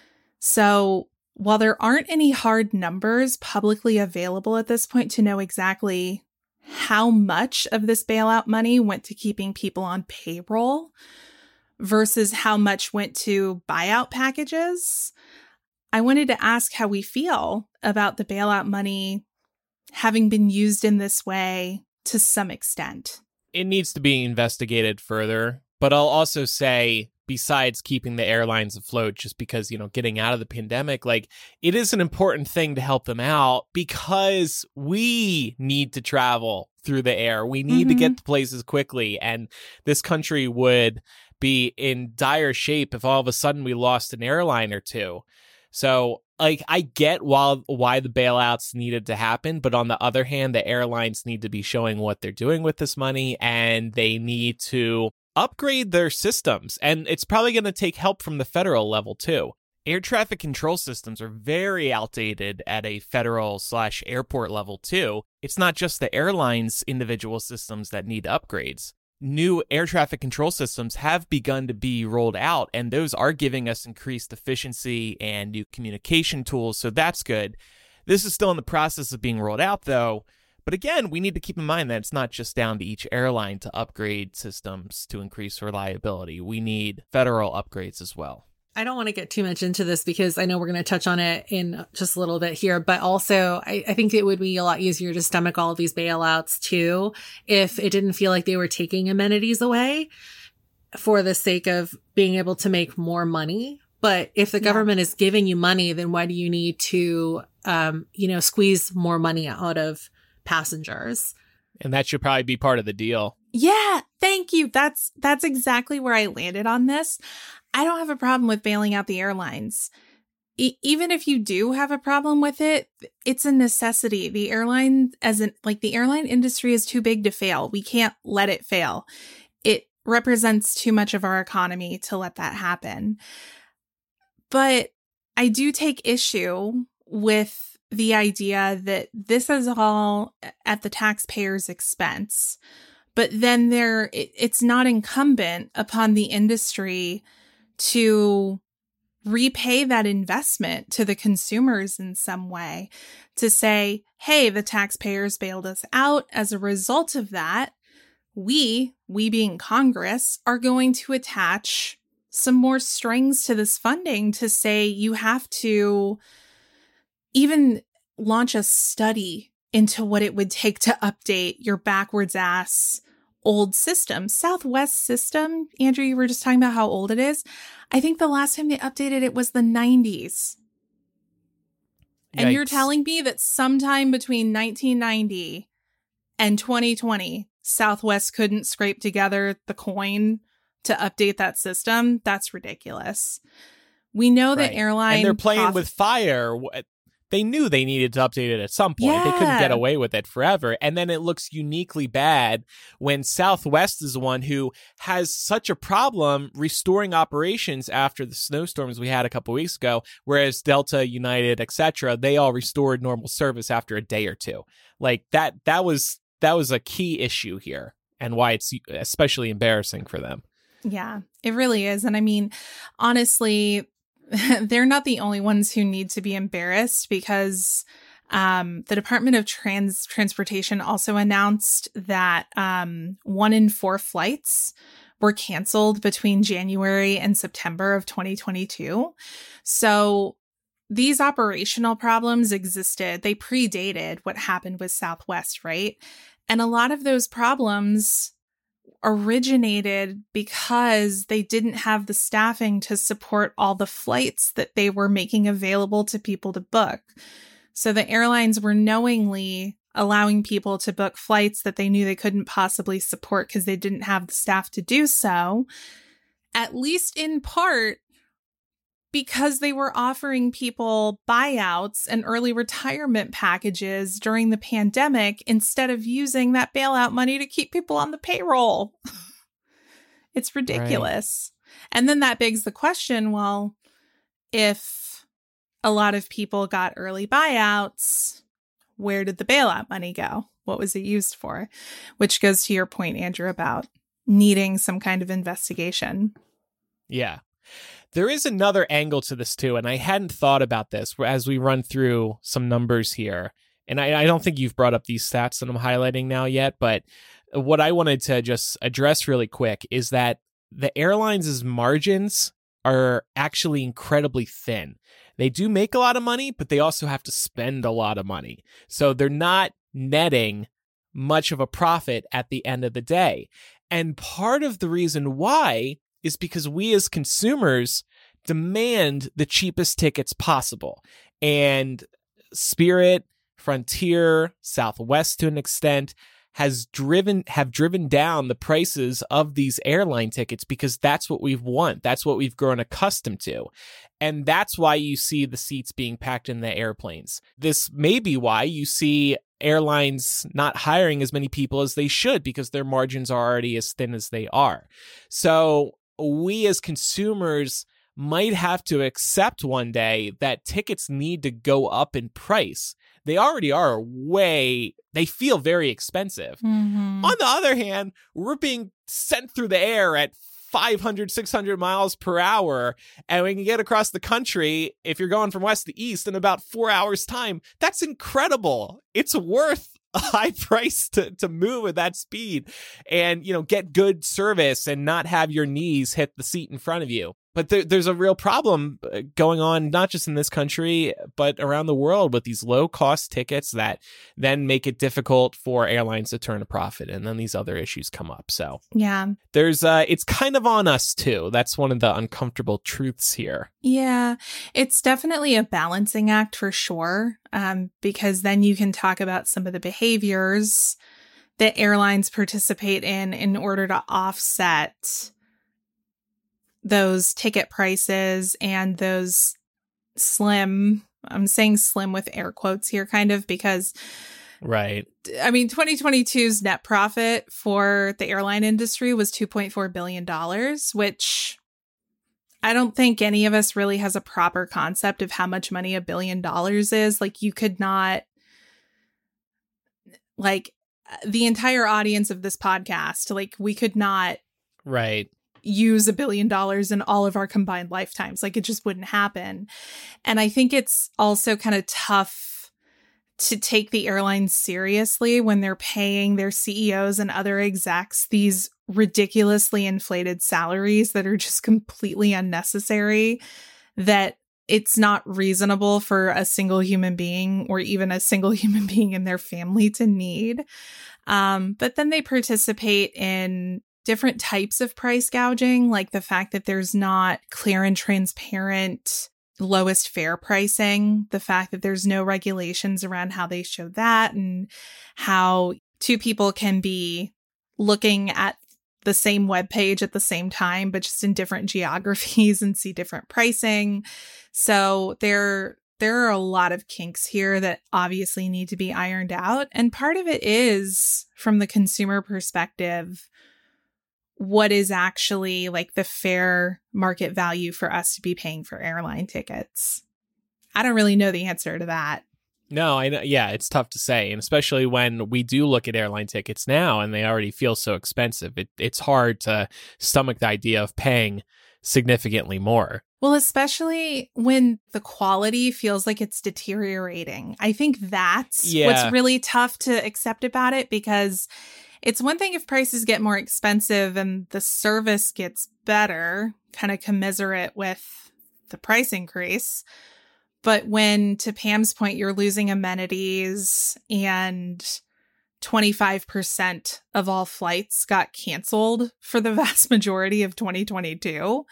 S2: So while there aren't any hard numbers publicly available at this point to know exactly how much of this bailout money went to keeping people on payroll versus how much went to buyout packages, I wanted to ask how we feel about the bailout money having been used in this way to some extent.
S1: It needs to be investigated further, but I'll also say, besides keeping the airlines afloat, just because, you know, getting out of the pandemic, like, it is an important thing to help them out because we need to travel through the air. We need mm-hmm. to get to places quickly. And this country would be in dire shape if all of a sudden we lost an airline or two. So, like, I get why, why the bailouts needed to happen. But on the other hand, the airlines need to be showing what they're doing with this money, and they need to upgrade their systems, and it's probably going to take help from the federal level too. Air traffic control systems are very outdated at a federal slash airport level too. It's not just the airlines' individual systems that need upgrades. New air traffic control systems have begun to be rolled out, and those are giving us increased efficiency and new communication tools, so that's good. This is still in the process of being rolled out though. But again, we need to keep in mind that it's not just down to each airline to upgrade systems to increase reliability. We need federal upgrades as well.
S3: I don't want to get too much into this because I know we're going to touch on it in just a little bit here, but also I, I think it would be a lot easier to stomach all of these bailouts too if it didn't feel like they were taking amenities away for the sake of being able to make more money. But if the yeah. government is giving you money, then why do you need to, um, you know, squeeze more money out of passengers?
S1: And that should probably be part of the deal.
S2: Yeah, thank you. That's that's exactly where I landed on this. I don't have a problem with bailing out the airlines. E- even if you do have a problem with it, it's a necessity. The airline as an like the airline industry is too big to fail. We can't let it fail. It represents too much of our economy to let that happen. But I do take issue with the idea that this is all at the taxpayer's expense, but then there it, it's not incumbent upon the industry to repay that investment to the consumers in some way, to say, hey, the taxpayers bailed us out. As a result of that, we, we being Congress, are going to attach some more strings to this funding to say you have to even launch a study into what it would take to update your backwards ass old system. Southwest system, Andrew, you were just talking about how old it is. I think the last time they updated it was the nineties. And
S1: Yikes.
S2: you're telling me that sometime between nineteen ninety and twenty twenty, Southwest couldn't scrape together the coin to update that system? That's ridiculous. We know that
S1: Right.
S2: airline
S1: And they're playing
S2: prof-
S1: with fire. They knew they needed to update it at some point.
S2: Yeah.
S1: They couldn't get away with it forever. And then it looks uniquely bad when Southwest is the one who has such a problem restoring operations after the snowstorms we had a couple weeks ago, whereas Delta, United, et cetera, they all restored normal service after a day or two. Like that, that was that was a key issue here, and why it's especially embarrassing for them.
S2: Yeah, it really is. And I mean, honestly, they're not the only ones who need to be embarrassed, because um, the Department of Trans Transportation also announced that um, one in four flights were canceled between January and September of twenty twenty-two. So these operational problems existed. They predated what happened with Southwest, right? And a lot of those problems originated because they didn't have the staffing to support all the flights that they were making available to people to book. So the airlines were knowingly allowing people to book flights that they knew they couldn't possibly support because they didn't have the staff to do so, at least in part because they were offering people buyouts and early retirement packages during the pandemic instead of using that bailout money to keep people on the payroll. It's ridiculous. Right. And then that begs the question, well, if a lot of people got early buyouts, where did the bailout money go? What was it used for? Which goes to your point, Andrew, about needing some kind of investigation.
S1: Yeah. There is another angle to this, too, and I hadn't thought about this as we run through some numbers here. And I, I don't think you've brought up these stats that I'm highlighting now yet, but what I wanted to just address really quick is that the airlines' margins are actually incredibly thin. They do make a lot of money, but they also have to spend a lot of money. So they're not netting much of a profit at the end of the day. And part of the reason why is because we as consumers demand the cheapest tickets possible. And Spirit, Frontier, Southwest to an extent has driven have driven down the prices of these airline tickets because that's what we've want. That's what we've grown accustomed to. And that's why you see the seats being packed in the airplanes. This may be why you see airlines not hiring as many people as they should, because their margins are already as thin as they are. So we as consumers might have to accept one day that tickets need to go up in price. They already are way, they feel very expensive.
S2: Mm-hmm.
S1: On the other hand, we're being sent through the air at five hundred, six hundred miles per hour, and we can get across the country, if you're going from west to east, in about four hours time. That's incredible. It's worth a high price to, to move at that speed and, you know, get good service and not have your knees hit the seat in front of you. But there, there's a real problem going on, not just in this country, but around the world with these low cost tickets that then make it difficult for airlines to turn a profit. And then these other issues come up. So
S2: yeah,
S1: there's uh, it's kind of on us, too. That's one of the uncomfortable truths here.
S2: Yeah, it's definitely a balancing act for sure, um, because then you can talk about some of the behaviors that airlines participate in in order to offset those ticket prices and those slim, I'm saying slim with air quotes here kind of because,
S1: right.
S2: I mean, twenty twenty-two's net profit for the airline industry was two point four billion dollars, which I don't think any of us really has a proper concept of how much money a billion dollars is. Like you could not, like the entire audience of this podcast, like we could not.
S1: Right.
S2: use a billion dollars in all of our combined lifetimes. Like it just wouldn't happen. And I think it's also kind of tough to take the airlines seriously when they're paying their C E Os and other execs these ridiculously inflated salaries that are just completely unnecessary, that it's not reasonable for a single human being or even a single human being in their family to need. Um, but then they participate in different types of price gouging, like the fact that there's not clear and transparent lowest fare pricing, the fact that there's no regulations around how they show that, and how two people can be looking at the same web page at the same time, but just in different geographies and see different pricing. So there, there are a lot of kinks here that obviously need to be ironed out. And part of it is, from the consumer perspective, what is actually like the fair market value for us to be paying for airline tickets? I don't really know the answer to that.
S1: No, I know. Yeah, it's tough to say. And especially when we do look at airline tickets now and they already feel so expensive, it, it's hard to stomach the idea of paying significantly more.
S2: Well, especially when the quality feels like it's deteriorating. I think that's
S1: yeah.
S2: what's really tough to accept about it, because it's one thing if prices get more expensive and the service gets better, kind of commensurate with the price increase. But when, to Pam's point, you're losing amenities and twenty-five percent of all flights got canceled for the vast majority of twenty twenty-two,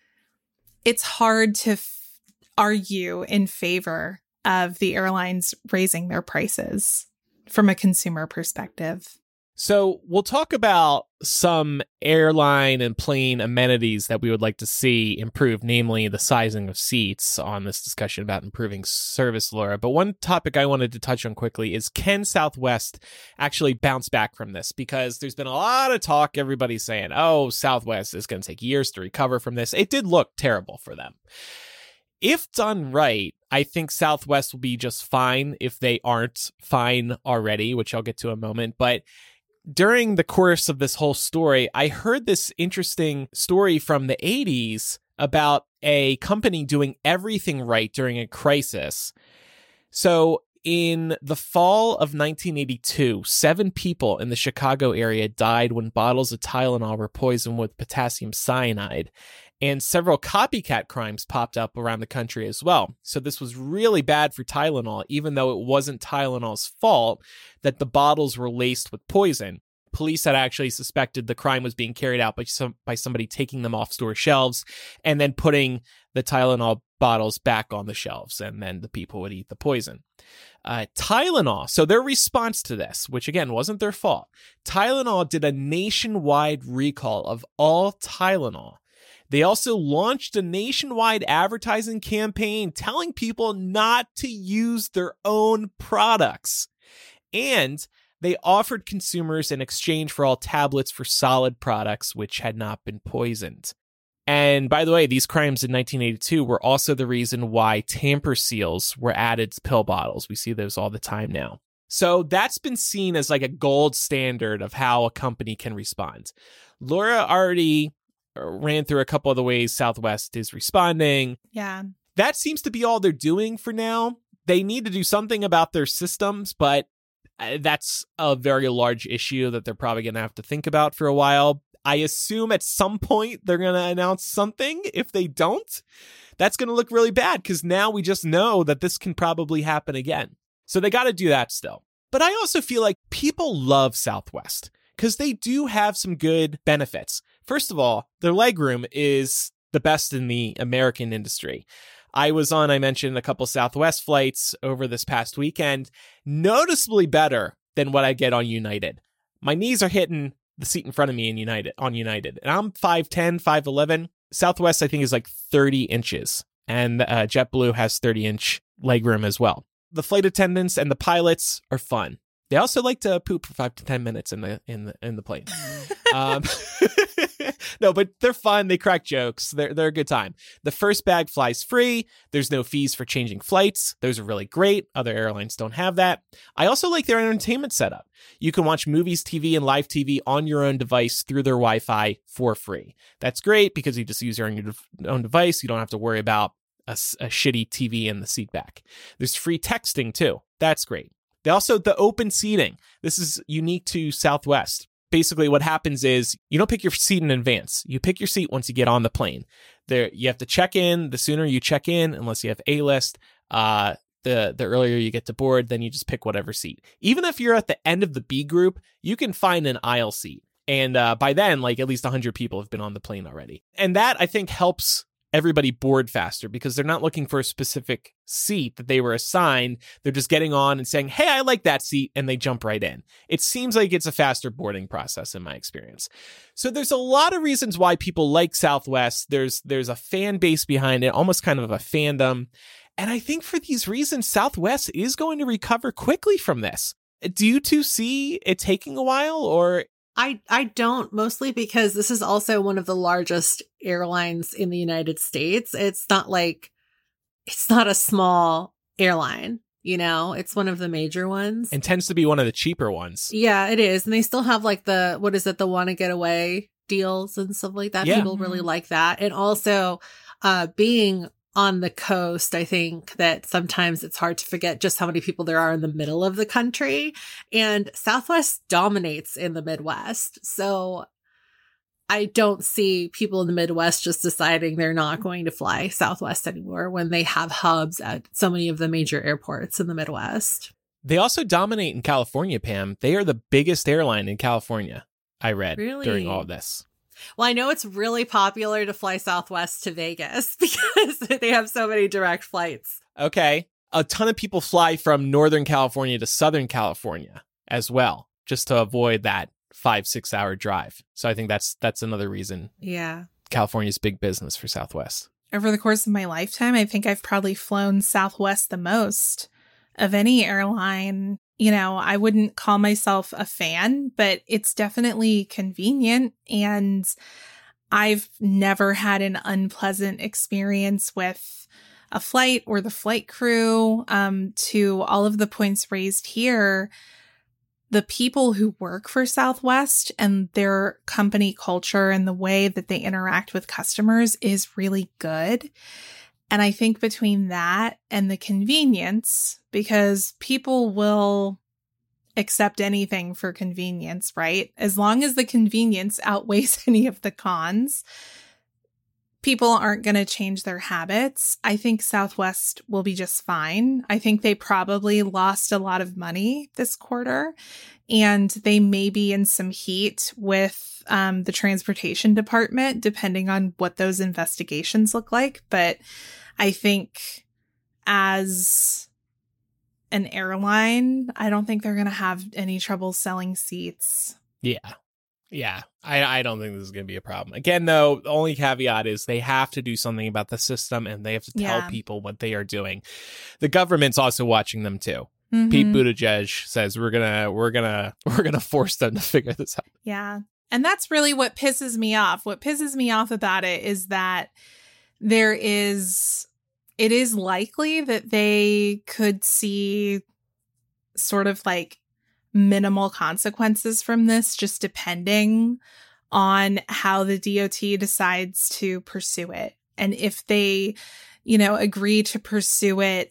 S2: it's hard to f- argue in favor of the airlines raising their prices from a consumer perspective.
S1: So we'll talk about some airline and plane amenities that we would like to see improved, namely the sizing of seats on this discussion about improving service, Laura. But one topic I wanted to touch on quickly is, can Southwest actually bounce back from this? Because there's been a lot of talk, everybody's saying, oh, Southwest is going to take years to recover from this. It did look terrible for them. If done right, I think Southwest will be just fine if they aren't fine already, which I'll get to in a moment. But during the course of this whole story, I heard this interesting story from the eighties about a company doing everything right during a crisis. So in the fall of nineteen eighty-two, seven people in the Chicago area died when bottles of Tylenol were poisoned with potassium cyanide. And several copycat crimes popped up around the country as well. So this was really bad for Tylenol, even though it wasn't Tylenol's fault that the bottles were laced with poison. Police had actually suspected the crime was being carried out by some by somebody taking them off store shelves and then putting the Tylenol bottles back on the shelves, and then the people would eat the poison. Uh, Tylenol, so their response to this, which again wasn't their fault, Tylenol did a nationwide recall of all Tylenol. They also launched a nationwide advertising campaign telling people not to use their own products. And they offered consumers in exchange for all tablets for solid products which had not been poisoned. And by the way, these crimes in nineteen eighty-two were also the reason why tamper seals were added to pill bottles. We see those all the time now. So that's been seen as like a gold standard of how a company can respond. Laura already ran through a couple of the ways Southwest is responding.
S2: Yeah.
S1: That seems to be all they're doing for now. They need to do something about their systems, but that's a very large issue that they're probably going to have to think about for a while. I assume at some point they're going to announce something. If they don't, that's going to look really bad, because now we just know that this can probably happen again. So they got to do that still. But I also feel like people love Southwest because they do have some good benefits. First of all, their legroom is the best in the American industry. I was on, I mentioned, a couple Southwest flights over this past weekend, noticeably better than what I get on United. My knees are hitting the seat in front of me in United on United, and I'm five ten, five eleven. Southwest, I think, is like thirty inches, and uh, JetBlue has thirty inch legroom as well. The flight attendants and the pilots are fun. They also like to poop for five to ten minutes in the in the in the plane. um, no, but they're fun. They crack jokes. They're they're a good time. The first bag flies free. There's no fees for changing flights. Those are really great. Other airlines don't have that. I also like their entertainment setup. You can watch movies, T V, and live T V on your own device through their Wi-Fi for free. That's great because you just use your own, own device. You don't have to worry about a, a shitty T V in the seat back. There's free texting too. That's great. They also, the open seating. This is unique to Southwest. Basically, what happens is you don't pick your seat in advance. You pick your seat once you get on the plane. There, you have to check in. The sooner you check in, unless you have A-list, uh, the the earlier you get to board, then you just pick whatever seat. Even if you're at the end of the B group, you can find an aisle seat. And uh, by then, like at least one hundred people have been on the plane already. And that, I think, helps everybody board faster because they're not looking for a specific seat that they were assigned. They're just getting on and saying, hey, I like that seat, and they jump right in. It seems like it's a faster boarding process in my experience. So there's a lot of reasons why people like Southwest. There's there's a fan base behind it, almost kind of a fandom. And I think for these reasons, Southwest is going to recover quickly from this. Do you two see it taking a while, or?
S3: I, I don't, mostly because this is also one of the largest airlines in the United States. It's not like, it's not a small airline, you know, it's one of the major ones.
S1: And tends to be one of the cheaper ones.
S3: Yeah, it is. And they still have like the, what is it, the wanna get away deals and stuff like that.
S1: Yeah.
S3: People really like that. And also uh, being on the coast, I think that sometimes it's hard to forget just how many people there are in the middle of the country. And Southwest dominates in the Midwest. So I don't see people in the Midwest just deciding they're not going to fly Southwest anymore when they have hubs at so many of the major airports in the Midwest.
S1: They also dominate in California, Pam. They are the biggest airline in California, I read,
S3: Really?
S1: during all of this.
S3: Well, I know it's really popular to fly Southwest to Vegas because they have so many direct flights.
S1: Okay. A ton of people fly from Northern California to Southern California as well, just to avoid that five, six hour drive. So I think that's that's another reason.
S3: Yeah.
S1: California's big business for Southwest.
S2: Over the course of my lifetime, I think I've probably flown Southwest the most of any airline. You know, I wouldn't call myself a fan, but it's definitely convenient. And I've never had an unpleasant experience with a flight or the flight crew. Um, to all of the points raised here, the people who work for Southwest and their company culture and the way that they interact with customers is really good. And I think between that and the convenience, because people will accept anything for convenience, right? As long as the convenience outweighs any of the cons, people aren't going to change their habits. I think Southwest will be just fine. I think they probably lost a lot of money this quarter, and they may be in some heat with um, the transportation department, depending on what those investigations look like. But I think as an airline, I don't think they're going to have any trouble selling seats.
S1: Yeah. Yeah. I, I don't think this is going to be a problem. Again, though, the only caveat is they have to do something about the system and they have to tell
S2: Yeah.
S1: people what they are doing. The government's also watching them, too.
S2: Mm-hmm.
S1: Pete Buttigieg says we're gonna we're gonna we're gonna force them to figure this out.
S2: Yeah. And that's really what pisses me off. What pisses me off about it is that there is, it is likely that they could see sort of like minimal consequences from this, just depending on how the D O T decides to pursue it. And if they, you know, agree to pursue it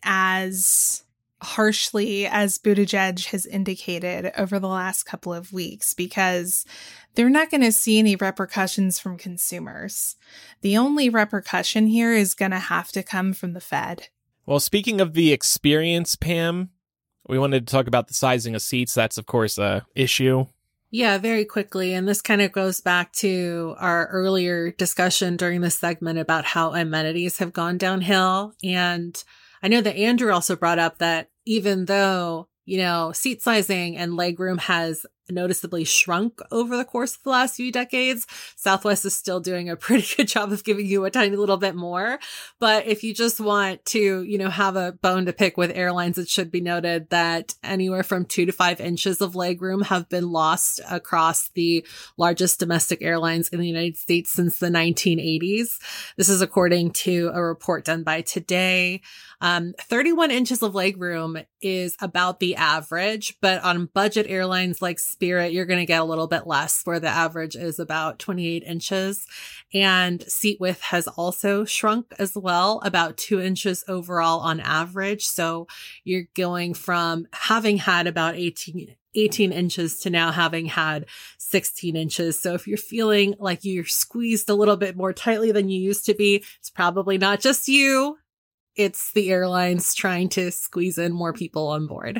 S2: as harshly as Buttigieg has indicated over the last couple of weeks, because they're not going to see any repercussions from consumers. The only repercussion here is going to have to come from the Fed.
S1: Well, speaking of the experience, Pam, we wanted to talk about the sizing of seats. That's, of course, a issue.
S3: Yeah, very quickly. And this kind of goes back to our earlier discussion during this segment about how amenities have gone downhill. And I know that Andrew also brought up that even though, you know, seat sizing and legroom has noticeably shrunk over the course of the last few decades, Southwest is still doing a pretty good job of giving you a tiny little bit more. But if you just want to, you know, have a bone to pick with airlines, it should be noted that anywhere from two to five inches of legroom have been lost across the largest domestic airlines in the United States since the nineteen eighties. This is according to a report done by Today. Um, thirty-one inches of legroom is about the average, but on budget airlines like Spirit, you're going to get a little bit less, where the average is about twenty-eight inches. And seat width has also shrunk as well, about two inches overall on average. So you're going from having had about eighteen, eighteen inches to now having had sixteen inches. So if you're feeling like you're squeezed a little bit more tightly than you used to be, it's probably not just you. it's the airlines trying to squeeze in more people on board.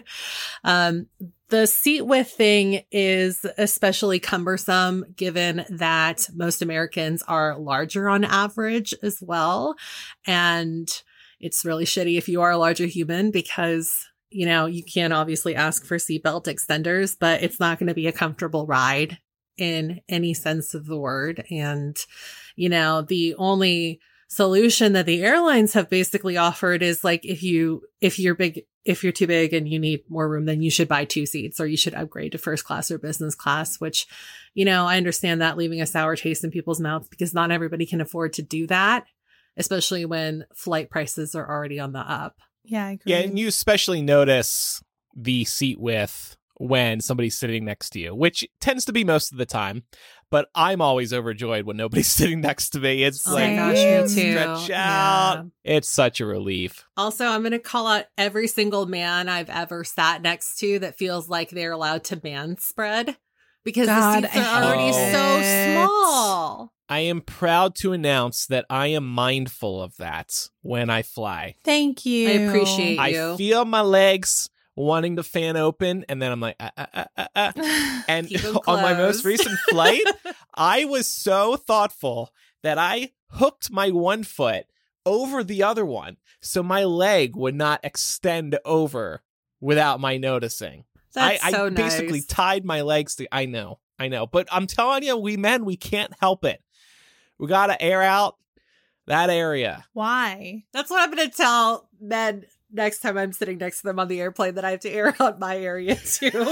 S3: Um, the seat width thing is especially cumbersome given that most Americans are larger on average as well. And it's really shitty if you are a larger human because, you know, you can obviously ask for seatbelt extenders, but it's not going to be a comfortable ride in any sense of the word. And, you know, the only solution that the airlines have basically offered is like, if you, if you're big, if you're too big and you need more room, then you should buy two seats or you should upgrade to first class or business class, which, you know, I understand that leaving a sour taste in people's mouths because not everybody can afford to do that, especially when flight prices are already on the up.
S2: Yeah, I agree.
S1: Yeah, and you especially notice the seat width when somebody's sitting next to you, which tends to be most of the time. But I'm always overjoyed when nobody's sitting next to me. It's
S3: Oh
S1: like,
S3: my gosh,
S1: woo,
S3: me too.
S1: stretch
S3: Yeah.
S1: out. It's such a relief.
S3: Also, I'm going to call out every single man I've ever sat next to that feels like they're allowed to man spread because
S2: God,
S3: the seats
S2: I
S3: are already
S1: hate
S3: so
S2: it.
S3: small.
S1: I am proud to announce that I am mindful of that when I fly.
S2: Thank you.
S3: I appreciate
S1: I
S3: you.
S1: feel my legs wanting to fan open, and then I'm like, ah, ah, ah, ah, ah. And
S3: Keep 'em
S1: on my most
S3: closed.
S1: recent flight, I was so thoughtful that I hooked my one foot over the other one so my leg would not extend over without my noticing.
S3: That's
S1: I,
S3: so
S1: I
S3: nice.
S1: basically tied my legs to. I know, I know, but I'm telling you, we men, we can't help it. We gotta air out that area.
S2: Why?
S3: That's what I'm going to tell men next time I'm sitting next to them on the airplane, that I have to air out my area too. So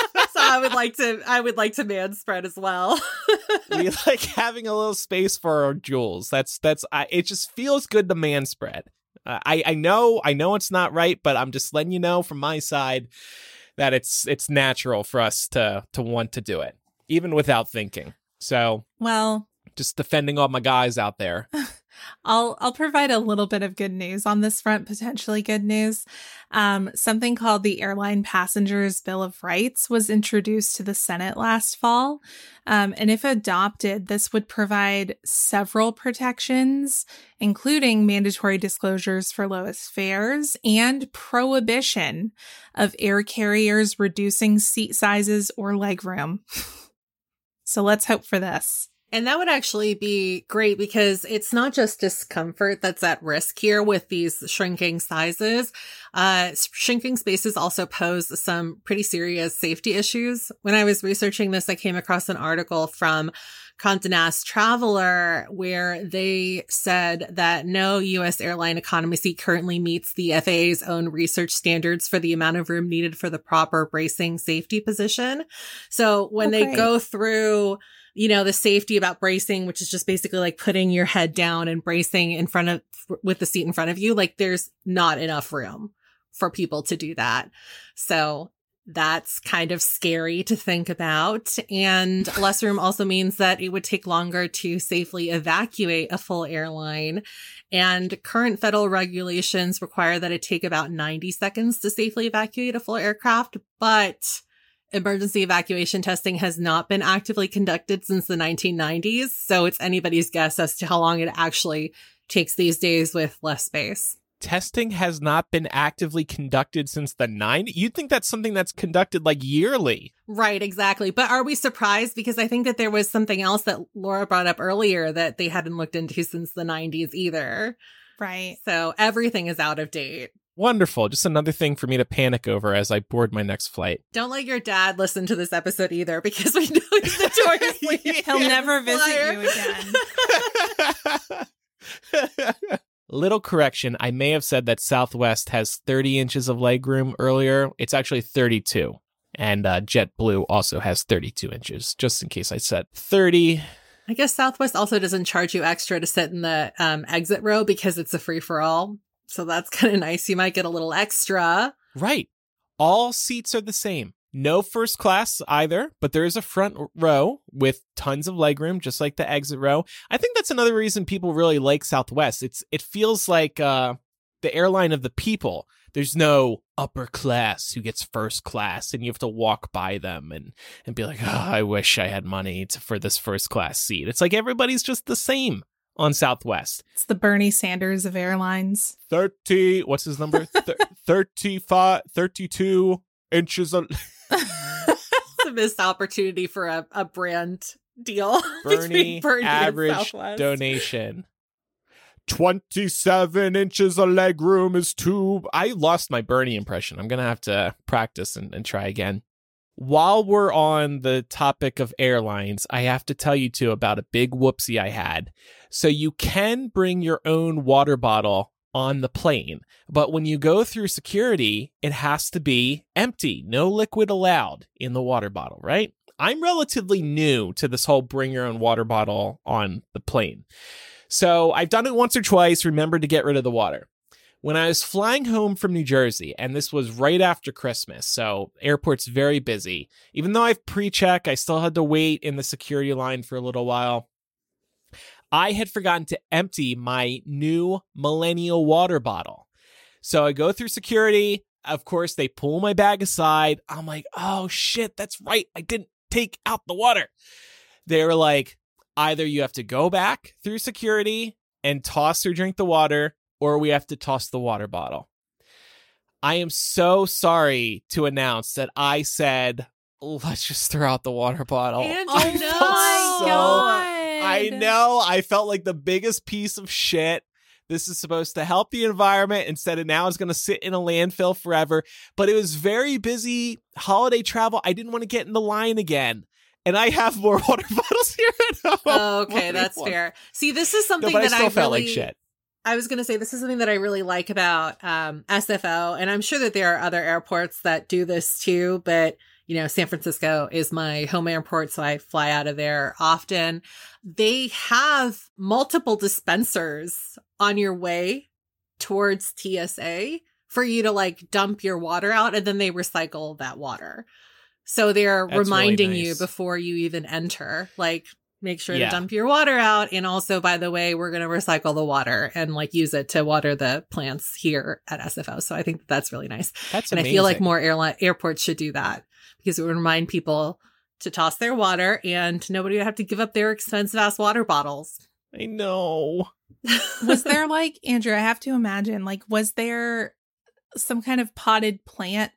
S3: I would like to, I would like to man spread as well.
S1: We like having a little space for our jewels. That's that's. I, it just feels good to man spread. Uh, I I know I know it's not right, but I'm just letting you know from my side that it's it's natural for us to to want to do it, even without thinking. So
S2: Well,
S1: just defending all my guys out there.
S2: I'll I'll provide a little bit of good news on this front, potentially good news. Um, something called the Airline Passengers Bill of Rights was introduced to the Senate last fall. Um, and if adopted, this would provide several protections, including mandatory disclosures for lowest fares and prohibition of air carriers reducing seat sizes or legroom. So let's hope for this.
S3: And that would actually be great because it's not just discomfort that's at risk here with these shrinking sizes. Uh, shrinking spaces also pose some pretty serious safety issues. When I was researching this, I came across an article from Condé Nast Traveler where they said that no U S airline economy seat currently meets the F A A's own research standards for the amount of room needed for the proper bracing safety position. So when
S2: Oh,
S3: they
S2: great.
S3: go through, you know, the safety about bracing, which is just basically like putting your head down and bracing in front of, with the seat in front of you, like there's not enough room for people to do that. So that's kind of scary to think about. And less room also means that it would take longer to safely evacuate a full airline. And current federal regulations require that it take about ninety seconds to safely evacuate a full aircraft, but emergency evacuation testing has not been actively conducted since the nineteen nineties. So it's anybody's guess as to how long it actually takes these days with less space.
S1: Testing has not been actively conducted since the nineties. You'd think that's something that's conducted like yearly.
S3: Right, exactly. But are we surprised? Because I think that there was something else that Laura brought up earlier that they hadn't looked into since the nineties either.
S2: Right.
S3: So everything is out of date.
S1: Wonderful. Just another thing for me to panic over as I board my next flight.
S3: Don't let your dad listen to this episode either, because we know he's notoriously
S2: He'll never visit
S3: flyer.
S2: you again.
S1: Little correction. I may have said that Southwest has thirty inches of legroom earlier. It's actually thirty-two. And uh, JetBlue also has thirty-two inches, just in case I said thirty.
S3: I guess Southwest also doesn't charge you extra to sit in the um, exit row because it's a free-for-all. So that's kind of nice. You might get a little extra.
S1: Right. All seats are the same. No first class either, but there is a front row with tons of legroom, just like the exit row. I think that's another reason people really like Southwest. It's It feels like uh, the airline of the people. There's no upper class who gets first class, and you have to walk by them and, and be like, oh, I wish I had money to, for this first class seat. It's like everybody's just the same on Southwest.
S2: It's the Bernie Sanders of airlines.
S1: thirty, what's his number? Th- thirty-five, thirty-two inches of...
S3: It's a missed opportunity for a, a brand deal.
S1: Bernie,
S3: Bernie
S1: average donation. twenty-seven inches of leg room is too... I lost my Bernie impression. I'm going to have to practice and, and try again. While we're on the topic of airlines, I have to tell you, too, about a big whoopsie I had. So you can bring your own water bottle on the plane, but when you go through security, it has to be empty. No liquid allowed in the water bottle, right? I'm relatively new to this whole bring your own water bottle on the plane. So I've done it once or twice, remembered to get rid of the water. When I was flying home from New Jersey, and this was right after Christmas, so airport's very busy. Even though I've pre-check, I still had to wait in the security line for a little while. I had forgotten to empty my new Millennial water bottle. So I go through security. Of course, they pull my bag aside. I'm like, oh shit, that's right. I didn't take out the water. They were like, either you have to go back through security and toss or drink the water, or we have to toss the water bottle. I am so sorry to announce that I said, let's just throw out the water bottle.
S3: And
S1: I
S3: no.
S1: felt
S2: my
S1: so-
S2: God.
S1: I know. I felt like the biggest piece of shit. This is supposed to help the environment. Instead of now it's going to sit in a landfill forever. But it was very busy holiday travel. I didn't want to get in the line again. And I have more water bottles here at home.
S3: Oh, okay,
S1: More
S3: that's
S1: than
S3: fair. See, this is something
S1: No, but I
S3: that
S1: still
S3: I
S1: felt
S3: really,
S1: like shit.
S3: I was going to say, this is something that I really like about um, S F O. And I'm sure that there are other airports that do this too. But, you know, San Francisco is my home airport, so I fly out of there often. They have multiple dispensers on your way towards T S A for you to like dump your water out, and then they recycle that water. So they're
S1: That's
S3: reminding
S1: really
S3: you
S1: nice.
S3: before you even enter, like, make sure
S1: Yeah.
S3: to dump your water out. And also, by the way, we're going to recycle the water and like use it to water the plants here at S F O. So I think that's really nice.
S1: That's
S3: And
S1: amazing.
S3: I feel like more airline airports should do that, because it would remind people to toss their water and nobody would have to give up their expensive ass water bottles.
S1: I know.
S2: Was there like, Andrew, I have to imagine, like, was there some kind of potted plant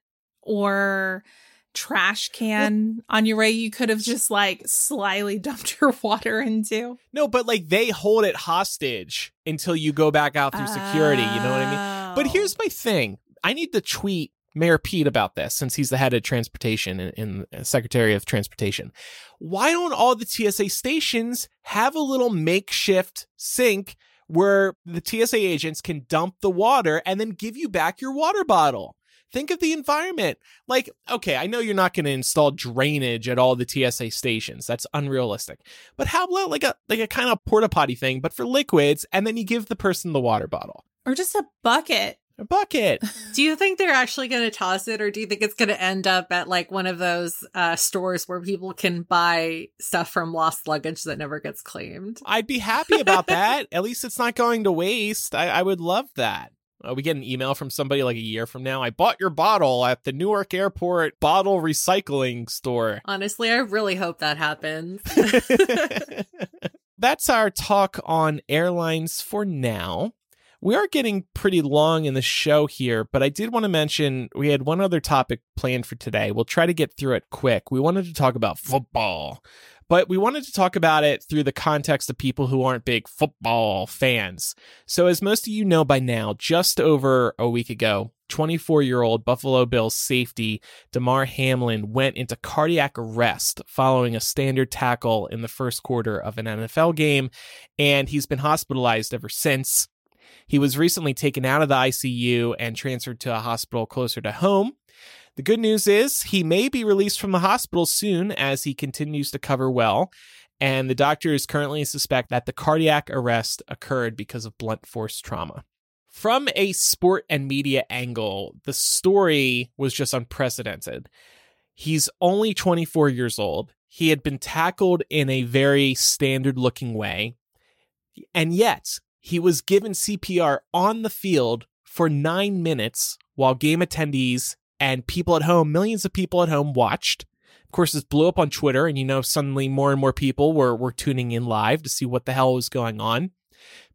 S2: or trash can on your way you could have just like slyly dumped your water into?
S1: No, but like they hold it hostage until you go back out through security. You know what I mean? But here's my thing. I need to tweet Mayor Pete about this, since he's the head of transportation and, and Secretary of Transportation. Why don't all the T S A stations have a little makeshift sink where the T S A agents can dump the water and then give you back your water bottle? Think of the environment. Like, okay, I know you're not going to install drainage at all the T S A stations. That's unrealistic. But how about like a like a kind of porta potty thing, but for liquids, and then you give the person the water bottle,
S2: Or just a bucket.
S1: a bucket.
S3: Do you think they're actually going to toss it, or do you think it's going to end up at like one of those uh, stores where people can buy stuff from lost luggage that never gets claimed?
S1: I'd be happy about that. At least it's not going to waste. I, I would love that. Uh, we get an email from somebody like a year from now. I bought your bottle at the Newark Airport bottle recycling store.
S3: Honestly, I really hope that happens.
S1: That's our talk on airlines for now. We are getting pretty long in the show here, but I did want to mention we had one other topic planned for today. We'll try to get through it quick. We wanted to talk about football, but we wanted to talk about it through the context of people who aren't big football fans. So as most of you know by now, just over a week ago, twenty-four-year-old Buffalo Bills safety Damar Hamlin went into cardiac arrest following a standard tackle in the first quarter of an N F L game, and he's been hospitalized ever since. He was recently taken out of the I C U and transferred to a hospital closer to home. The good news is he may be released from the hospital soon as he continues to recover well, and the doctors currently suspect that the cardiac arrest occurred because of blunt force trauma. From a sport and media angle, the story was just unprecedented. He's only twenty-four years old. He had been tackled in a very standard-looking way, and yet he was given C P R on the field for nine minutes while game attendees and people at home, millions of people at home, watched. Of course, this blew up on Twitter, and you know, suddenly more and more people were, were tuning in live to see what the hell was going on.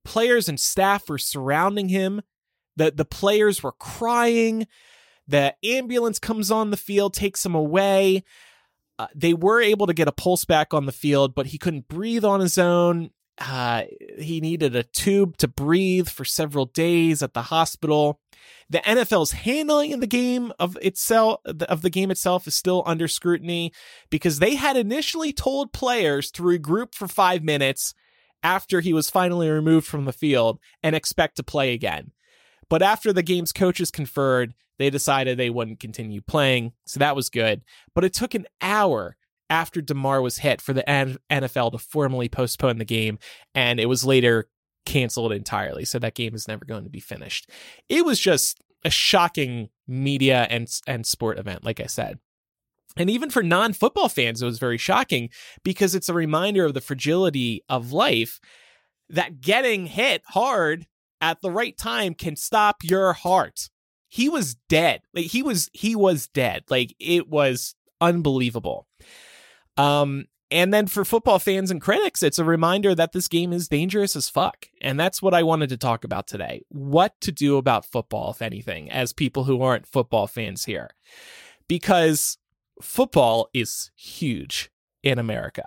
S1: players and staff were surrounding him. The, the players were crying. The ambulance comes on the field, takes him away. Uh, they were able to get a pulse back on the field, but he couldn't breathe on his own. Uh, he needed a tube to breathe for several days at the hospital. The N F L's handling of the game of itself of the game itself is still under scrutiny because they had initially told players to regroup for five minutes after he was finally removed from the field and expect to play again. But after the game's coaches conferred, they decided they wouldn't continue playing, so that was good. But it took an hour after DeMar was hit for the N F L to formally postpone the game, and it was later canceled entirely, so that game is never going to be finished. It was just a shocking media and and sport event, like I said. And even for non-football fans, it was very shocking because it's a reminder of the fragility of life, that getting hit hard at the right time can stop your heart. He was dead. Like he was he was dead. Like it was unbelievable. Um And then for football fans and critics, it's a reminder that this game is dangerous as fuck. And that's what I wanted to talk about today. What to do about football, if anything, as people who aren't football fans here. Because football is huge in America.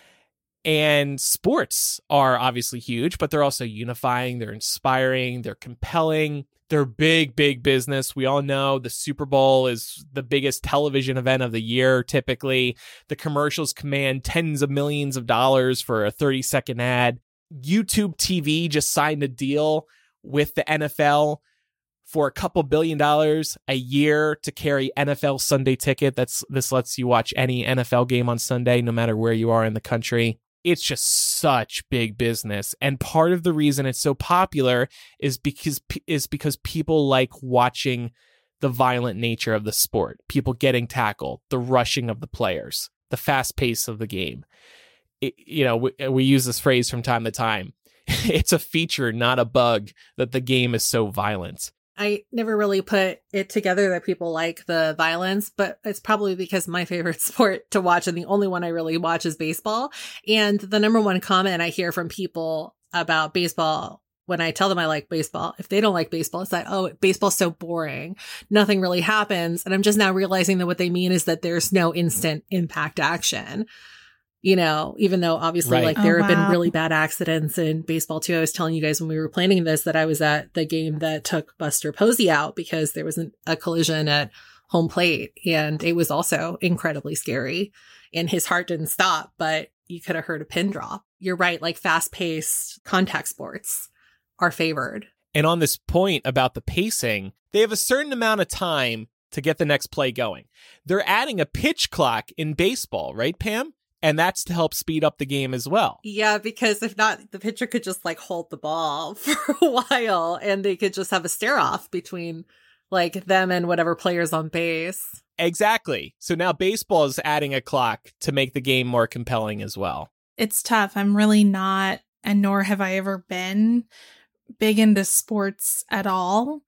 S1: And sports are obviously huge, but they're also unifying, they're inspiring, they're compelling. They're big, big business. We all know the Super Bowl is the biggest television event of the year, typically. The commercials command tens of millions of dollars for a thirty-second ad. YouTube T V just signed a deal with the N F L for a couple billion dollars a year to carry N F L Sunday Ticket. That's This lets you watch any N F L game on Sunday, no matter where you are in the country. It's just such big business. And part of the reason it's so popular is because is because people like watching the violent nature of the sport, people getting tackled, the rushing of the players, the fast pace of the game. It, you know, we, we use this phrase from time to time. It's a feature, not a bug, that the game is so violent.
S3: I never really put it together that people like the violence, but it's probably because my favorite sport to watch and the only one I really watch is baseball. And the number one comment I hear from people about baseball when I tell them I like baseball, if they don't like baseball, it's that, oh, baseball's so boring. Nothing really happens. And I'm just now realizing that what they mean is that there's no instant impact action. You know, even though obviously,
S1: right.
S3: like, there
S2: oh,
S3: have been
S2: wow.
S3: really bad accidents in baseball, too. I was telling you guys when we were planning this that I was at the game that took Buster Posey out because there was an, a collision at home plate. And it was also incredibly scary. And his heart didn't stop, but you could have heard a pin drop. You're right. Like, fast-paced contact sports are favored.
S1: And on this point about the pacing, they have a certain amount of time to get the next play going. They're adding a pitch clock in baseball, right, Pam? And that's to help speed up the game as well.
S3: Yeah, because if not, the pitcher could just like hold the ball for a while and they could just have a stare off between like them and whatever players on base.
S1: Exactly. So now baseball is adding a clock to make the game more compelling as well.
S2: It's tough. I'm really not, and nor have I ever been big into sports at all.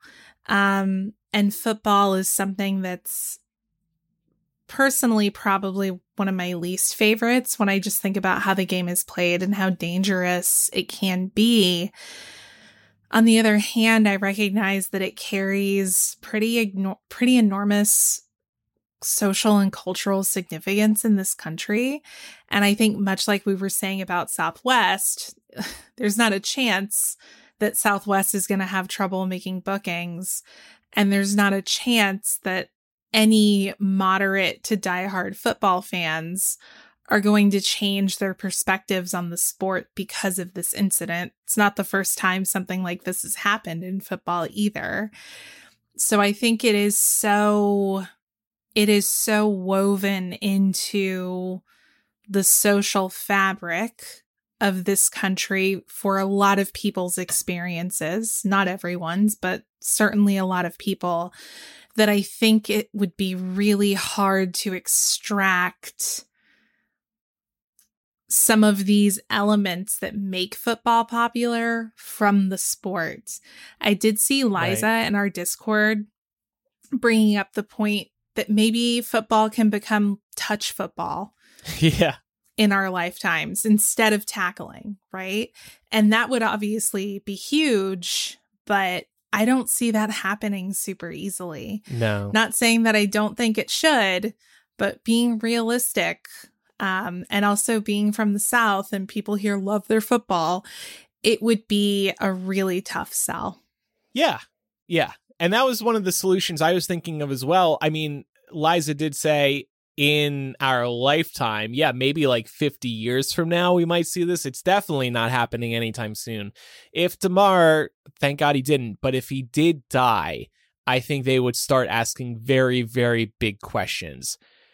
S2: Um, and football is something that's personally probably one of my least favorites when I just think about how the game is played and how dangerous it can be. On the other hand, I recognize that it carries pretty igno- pretty enormous social and cultural significance in this country. And I think much like we were saying about Southwest, there's not a chance that Southwest is going to have trouble making bookings. And there's not a chance that any moderate to diehard football fans are going to change their perspectives on the sport because of this incident. It's not the first time something like this has happened in football either. So I think it is so, it is so woven into the social fabric of this country for a lot of people's experiences, not everyone's, but certainly a lot of people, that I think it would be really hard to extract some of these elements that make football popular from the sport. I did see Liza
S1: Right.
S2: in our Discord bringing up the point that maybe football can become touch football.
S1: Yeah.
S2: in our lifetimes instead of tackling, right? And that would obviously be huge, but I don't see that happening super easily.
S1: No.
S2: Not saying that I don't think it should, but being realistic, um, and also being from the South and people here love their football, it would be a really tough sell.
S1: Yeah. Yeah. And that was one of the solutions I was thinking of as well. I mean, Liza did say in our lifetime, yeah, maybe like fifty years from now, we might see this. It's definitely not happening anytime soon. If Damar, thank God he didn't, but if he did die, I think they would start asking very, very big questions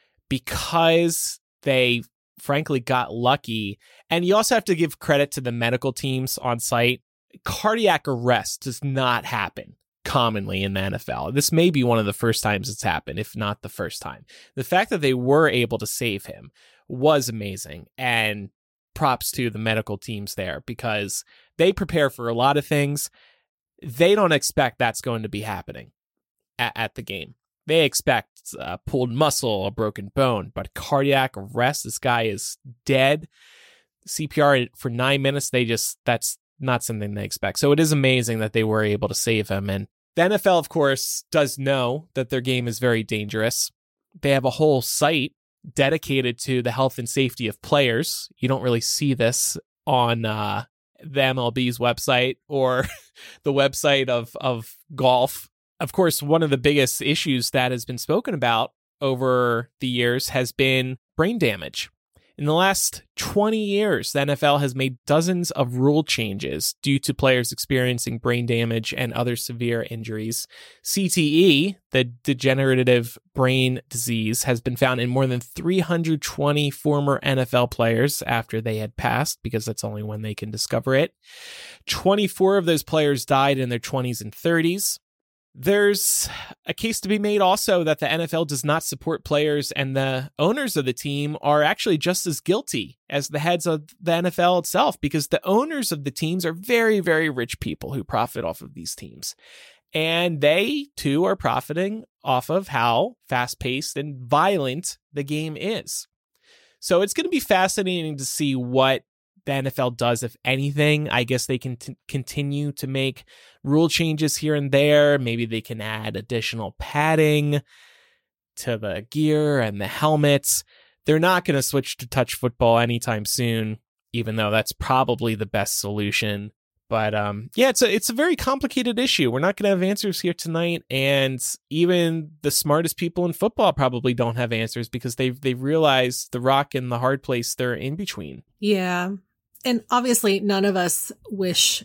S1: because they frankly got lucky. And you also have to give credit to the medical teams on site. Cardiac arrest does not happen commonly in the N F L. This may be one of the first times it's happened, if not the first time. The fact that they were able to save him was amazing. And props to the medical teams there because they prepare for a lot of things. They don't expect that's going to be happening at, at the game. They expect a pulled muscle, a broken bone, but cardiac arrest, this guy is dead. C P R for nine minutes, they just, that's not something they expect. So it is amazing that they were able to save him. And the N F L, of course, does know that their game is very dangerous. They have a whole site dedicated to the health and safety of players. You don't really see this on uh, the M L B's website or the website of, of golf. Of course, one of the biggest issues that has been spoken about over the years has been brain damage. In the last twenty years, the N F L has made dozens of rule changes due to players experiencing brain damage and other severe injuries. C T E, the degenerative brain disease, has been found in more than three hundred twenty former N F L players after they had passed, because that's only when they can discover it. twenty-four of those players died in their twenties and thirties. There's a case to be made also that the N F L does not support players, and the owners of the team are actually just as guilty as the heads of the N F L itself, because the owners of the teams are very, very rich people who profit off of these teams. And they, too, are profiting off of how fast-paced and violent the game is. So it's going to be fascinating to see what the N F L does, if anything. I guess they can t- continue to make rule changes here and there. Maybe they can add additional padding to the gear and the helmets. They're not going to switch to touch football anytime soon, even though that's probably the best solution. But um, yeah, it's a it's a very complicated issue. We're not going to have answers here tonight, and even the smartest people in football probably don't have answers because they've they've realized the rock and the hard place they're in between.
S3: Yeah. And obviously, none of us wish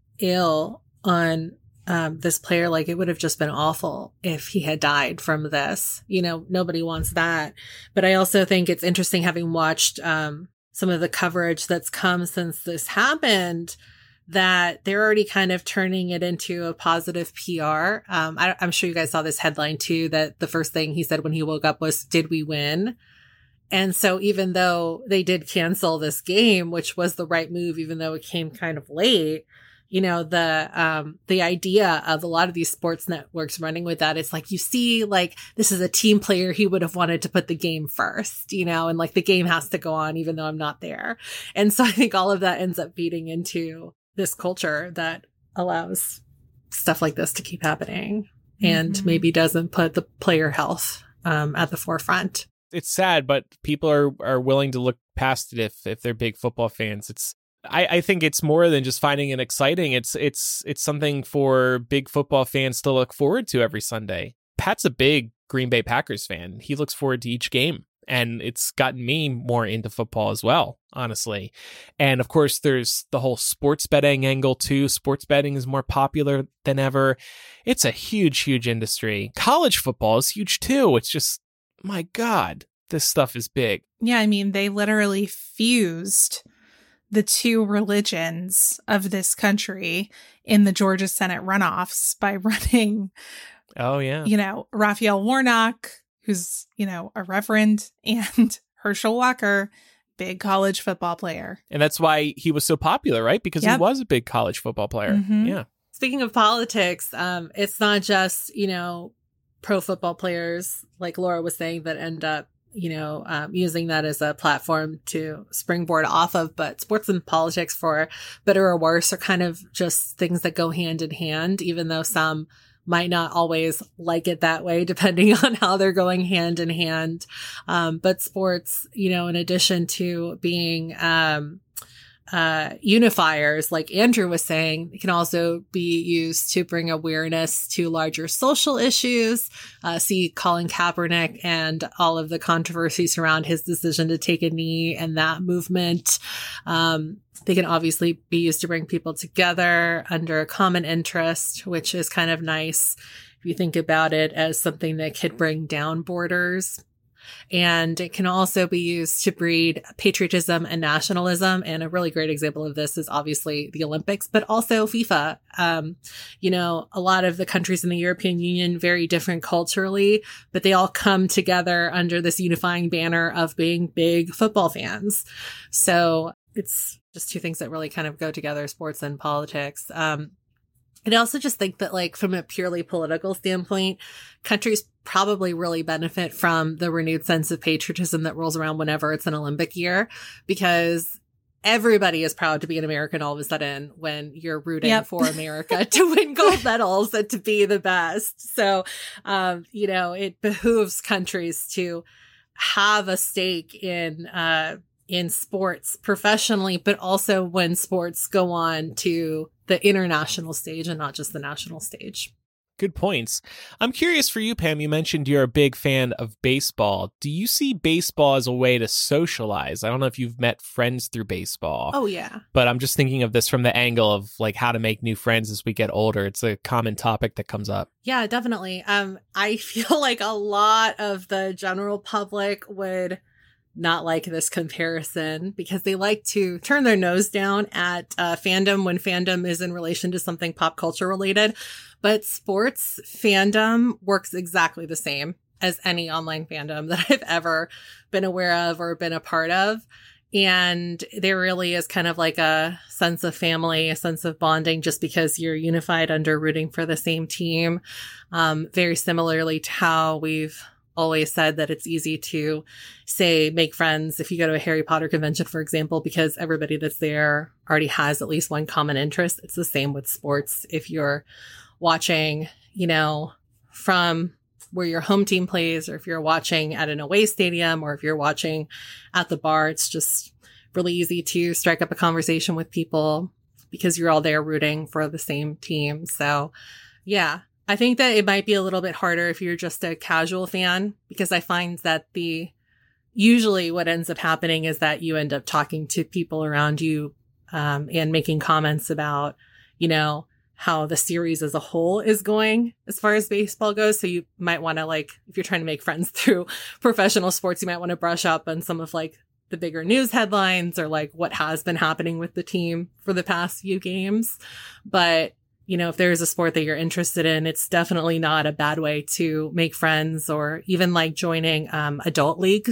S3: ill on um, this player. Like, it would have just been awful if he had died from this. You know, nobody wants that. But I also think it's interesting, having watched um, some of the coverage that's come since this happened, that they're already kind of turning it into a positive P R. Um, I, I'm sure you guys saw this headline, too, that the first thing he said when he woke up was, "Did we win?" And so even though they did cancel this game, which was the right move, even though it came kind of late, you know, the um, the idea of a lot of these sports networks running with that, it's like, you see, like, this is a team player. He would have wanted to put the game first, you know, and like the game has to go on even though I'm not there. And so I think all of that ends up feeding into this culture that allows stuff like this to keep happening, mm-hmm. and maybe doesn't put the player health um, at the forefront.
S1: It's sad, but people are, are willing to look past it if, if they're big football fans. It's I, I think it's more than just finding it exciting. It's it's it's something for big football fans to look forward to every Sunday. Pat's a big Green Bay Packers fan. He looks forward to each game, and it's gotten me more into football as well, honestly. And of course, there's the whole sports betting angle too. Sports betting is more popular than ever. It's a huge, huge industry. College football is huge too. It's just, my God, this stuff is big.
S2: Yeah, I mean, they literally fused the two religions of this country in the Georgia Senate runoffs by running,
S1: oh, yeah,
S2: you know, Raphael Warnock, who's, you know, a reverend, and Herschel Walker, big college football player.
S1: And that's why he was so popular, right? Because yep. he was a big college football player. Mm-hmm. Yeah.
S3: Speaking of politics, um, it's not just, you know, pro football players, like Laura was saying, that end up you know, um, using that as a platform to springboard off of. But sports and politics, for better or worse, are kind of just things that go hand in hand, even though some might not always like it that way, depending on how they're going hand in hand. Um, but sports, you know, in addition to being, um, uh, unifiers, like Andrew was saying, it can also be used to bring awareness to larger social issues. Uh, see Colin Kaepernick and all of the controversies around his decision to take a knee and that movement. Um, they can obviously be used to bring people together under a common interest, which is kind of nice if you think about it as something that could bring down borders. And it can also be used to breed patriotism and nationalism. And a really great example of this is obviously the Olympics, but also FIFA. Um, you know, a lot of the countries in the European Union, very different culturally, but they all come together under this unifying banner of being big football fans. So it's just two things that really kind of go together, sports and politics. Um, and I also just think that, like, from a purely political standpoint, countries probably really benefit from the renewed sense of patriotism that rolls around whenever it's an Olympic year, because everybody is proud to be an American all of a sudden when you're rooting yep. for America to win gold medals and to be the best. So, um, you know, it behooves countries to have a stake in, uh, in sports professionally, but also when sports go on to the international stage and not just the national stage.
S1: Good points. I'm curious for you, Pam. You mentioned you're a big fan of baseball. Do you see baseball as a way to socialize? I don't know if you've met friends through baseball.
S3: Oh, yeah.
S1: But I'm just thinking of this from the angle of, like, how to make new friends as we get older. It's a common topic that comes up.
S3: Yeah, definitely. Um, I feel like a lot of the general public would not like this comparison because they like to turn their nose down at uh, fandom when fandom is in relation to something pop culture related. But sports fandom works exactly the same as any online fandom that I've ever been aware of or been a part of. And there really is kind of like a sense of family, a sense of bonding, just because you're unified under rooting for the same team. Um, very similarly to how we've always said that it's easy to, say, make friends if you go to a Harry Potter convention, for example, because everybody that's there already has at least one common interest. It's the same with sports. If you're watching, you know, from where your home team plays, or if you're watching at an away stadium, or if you're watching at the bar, it's just really easy to strike up a conversation with people because you're all there rooting for the same team. So, yeah. I think that it might be a little bit harder if you're just a casual fan, because I find that the usually what ends up happening is that you end up talking to people around you um, and making comments about, you know, how the series as a whole is going as far as baseball goes. So you might want to, like, if you're trying to make friends through professional sports, you might want to brush up on some of, like, the bigger news headlines or, like, what has been happening with the team for the past few games. But you know, if there's a sport that you're interested in, it's definitely not a bad way to make friends, or even like joining um, adult league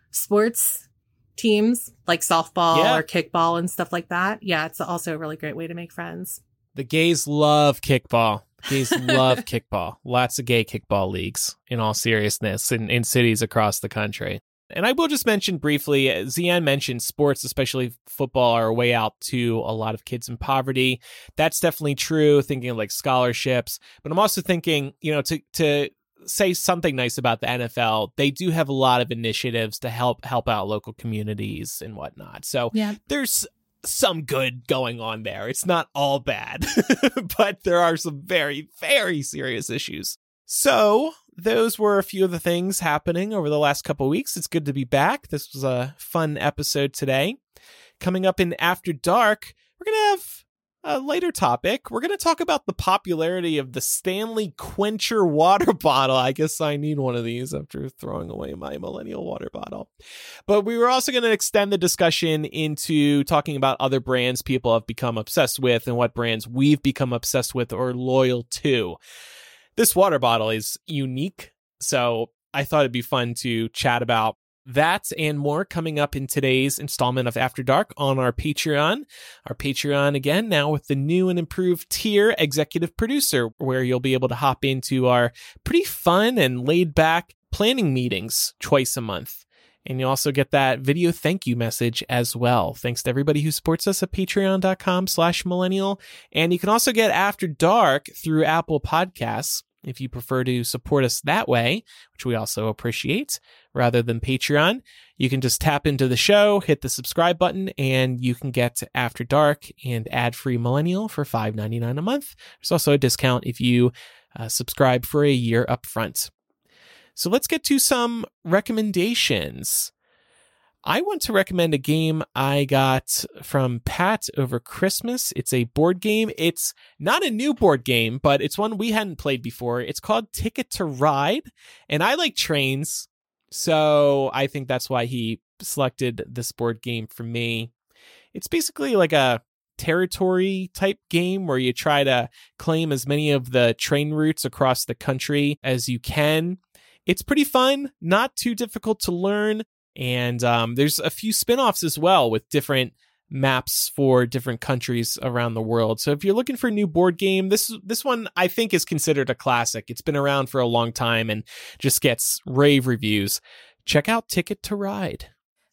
S3: sports teams like softball
S1: yeah.
S3: or kickball and stuff like that. Yeah, it's also a really great way to make friends.
S1: The gays love kickball. Gays love kickball. Lots of gay kickball leagues, in all seriousness, in, in cities across the country. And I will just mention briefly, Zian mentioned sports, especially football, are a way out to a lot of kids in poverty. That's definitely true, thinking of like scholarships. But I'm also thinking, you know, to to say something nice about the N F L, they do have a lot of initiatives to help help out local communities and whatnot. So yeah. There's some good going on there. It's not all bad, but there are some very, very serious issues. So those were a few of the things happening over the last couple of weeks. It's good to be back. This was a fun episode today. Coming up in After Dark, we're going to have a later topic. We're going to talk about the popularity of the Stanley Quencher water bottle. I guess I need one of these after throwing away my millennial water bottle. But we were also going to extend the discussion into talking about other brands people have become obsessed with and what brands we've become obsessed with or loyal to. This water bottle is unique, so I thought it'd be fun to chat about that and more coming up in today's installment of After Dark on our Patreon. Our Patreon, again, now with the new and improved tier Executive Producer, where you'll be able to hop into our pretty fun and laid-back planning meetings twice a month. And you'll also get that video thank you message as well. Thanks to everybody who supports us at patreon.com slash millennial. And you can also get After Dark through Apple Podcasts if you prefer to support us that way, which we also appreciate, rather than Patreon. You can just tap into the show, hit the subscribe button, and you can get After Dark and ad-free Millennial for five dollars and ninety-nine cents a month. There's also a discount if you uh, subscribe for a year up front. So let's get to some recommendations. I want to recommend a game I got from Pat over Christmas. It's a board game. It's not a new board game, but it's one we hadn't played before. It's called Ticket to Ride, and I like trains, so I think that's why he selected this board game for me. It's basically like a territory type game where you try to claim as many of the train routes across the country as you can. It's pretty fun, not too difficult to learn. And um, there's a few spin-offs as well with different maps for different countries around the world. So if you're looking for a new board game, this this one I think is considered a classic. It's been around for a long time and just gets rave reviews. Check out Ticket to Ride.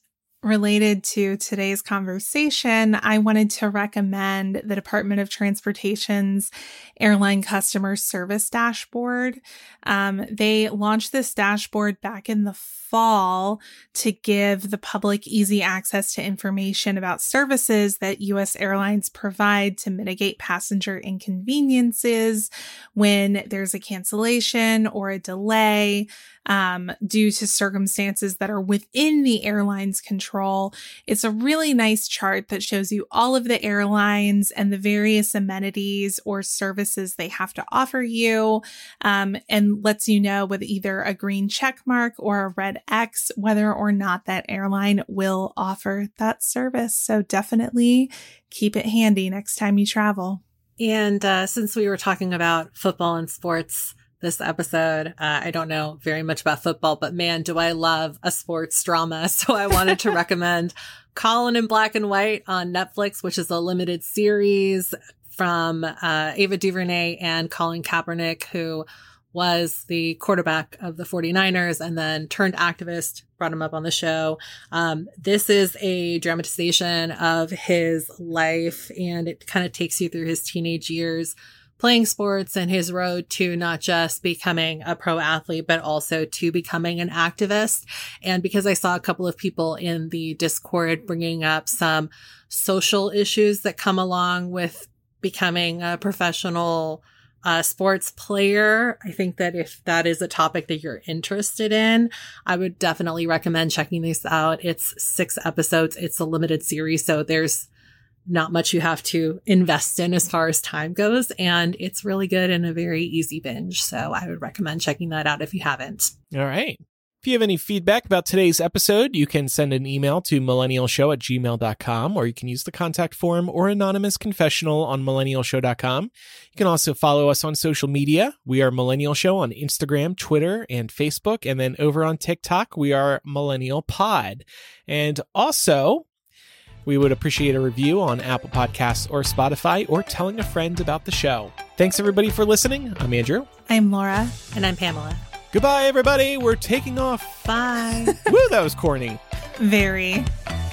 S2: Related to today's conversation, I wanted to recommend the Department of Transportation's Airline Customer Service Dashboard. Um, they launched this dashboard back in the fall to give the public easy access to information about services that U S airlines provide to mitigate passenger inconveniences when there's a cancellation or a delay um, due to circumstances that are within the airline's control. It's a really nice chart that shows you all of the airlines and the various amenities or services they have to offer you, um, and lets you know with either a green check mark or a red X whether or not that airline will offer that service. So definitely keep it handy next time you travel.
S3: And uh, since we were talking about football and sports this episode, uh, I don't know very much about football, but man, do I love a sports drama. So I wanted to recommend Colin in Black and White on Netflix, which is a limited series from uh, Ava DuVernay and Colin Kaepernick, who was the quarterback of the 49ers and then turned activist, brought him up on the show. Um, this is a dramatization of his life, and it kind of takes you through his teenage years playing sports and his road to not just becoming a pro athlete, but also to becoming an activist. And because I saw a couple of people in the Discord bringing up some social issues that come along with becoming a professional Uh, sports player, I think that if that is a topic that you're interested in, I would definitely recommend checking this out. It's six episodes. It's a limited series, so there's not much you have to invest in as far as time goes, and it's really good and a very easy binge. So I would recommend checking that out if you haven't.
S1: All right. If you have any feedback about today's episode, you can send an email to millennialshow at gmail dot com, or you can use the contact form or anonymous confessional on millennial show dot com. You can also follow us on social media. We are Millennial Show on Instagram, Twitter, and Facebook. And then over on TikTok, we are Millennial Pod. And also, we would appreciate a review on Apple Podcasts or Spotify, or telling a friend about the show. Thanks, everybody, for listening. I'm Andrew.
S2: I'm Laura.
S3: And I'm Pamela.
S1: Goodbye, everybody. We're taking off.
S3: Bye.
S1: Woo, that was corny.
S2: Very.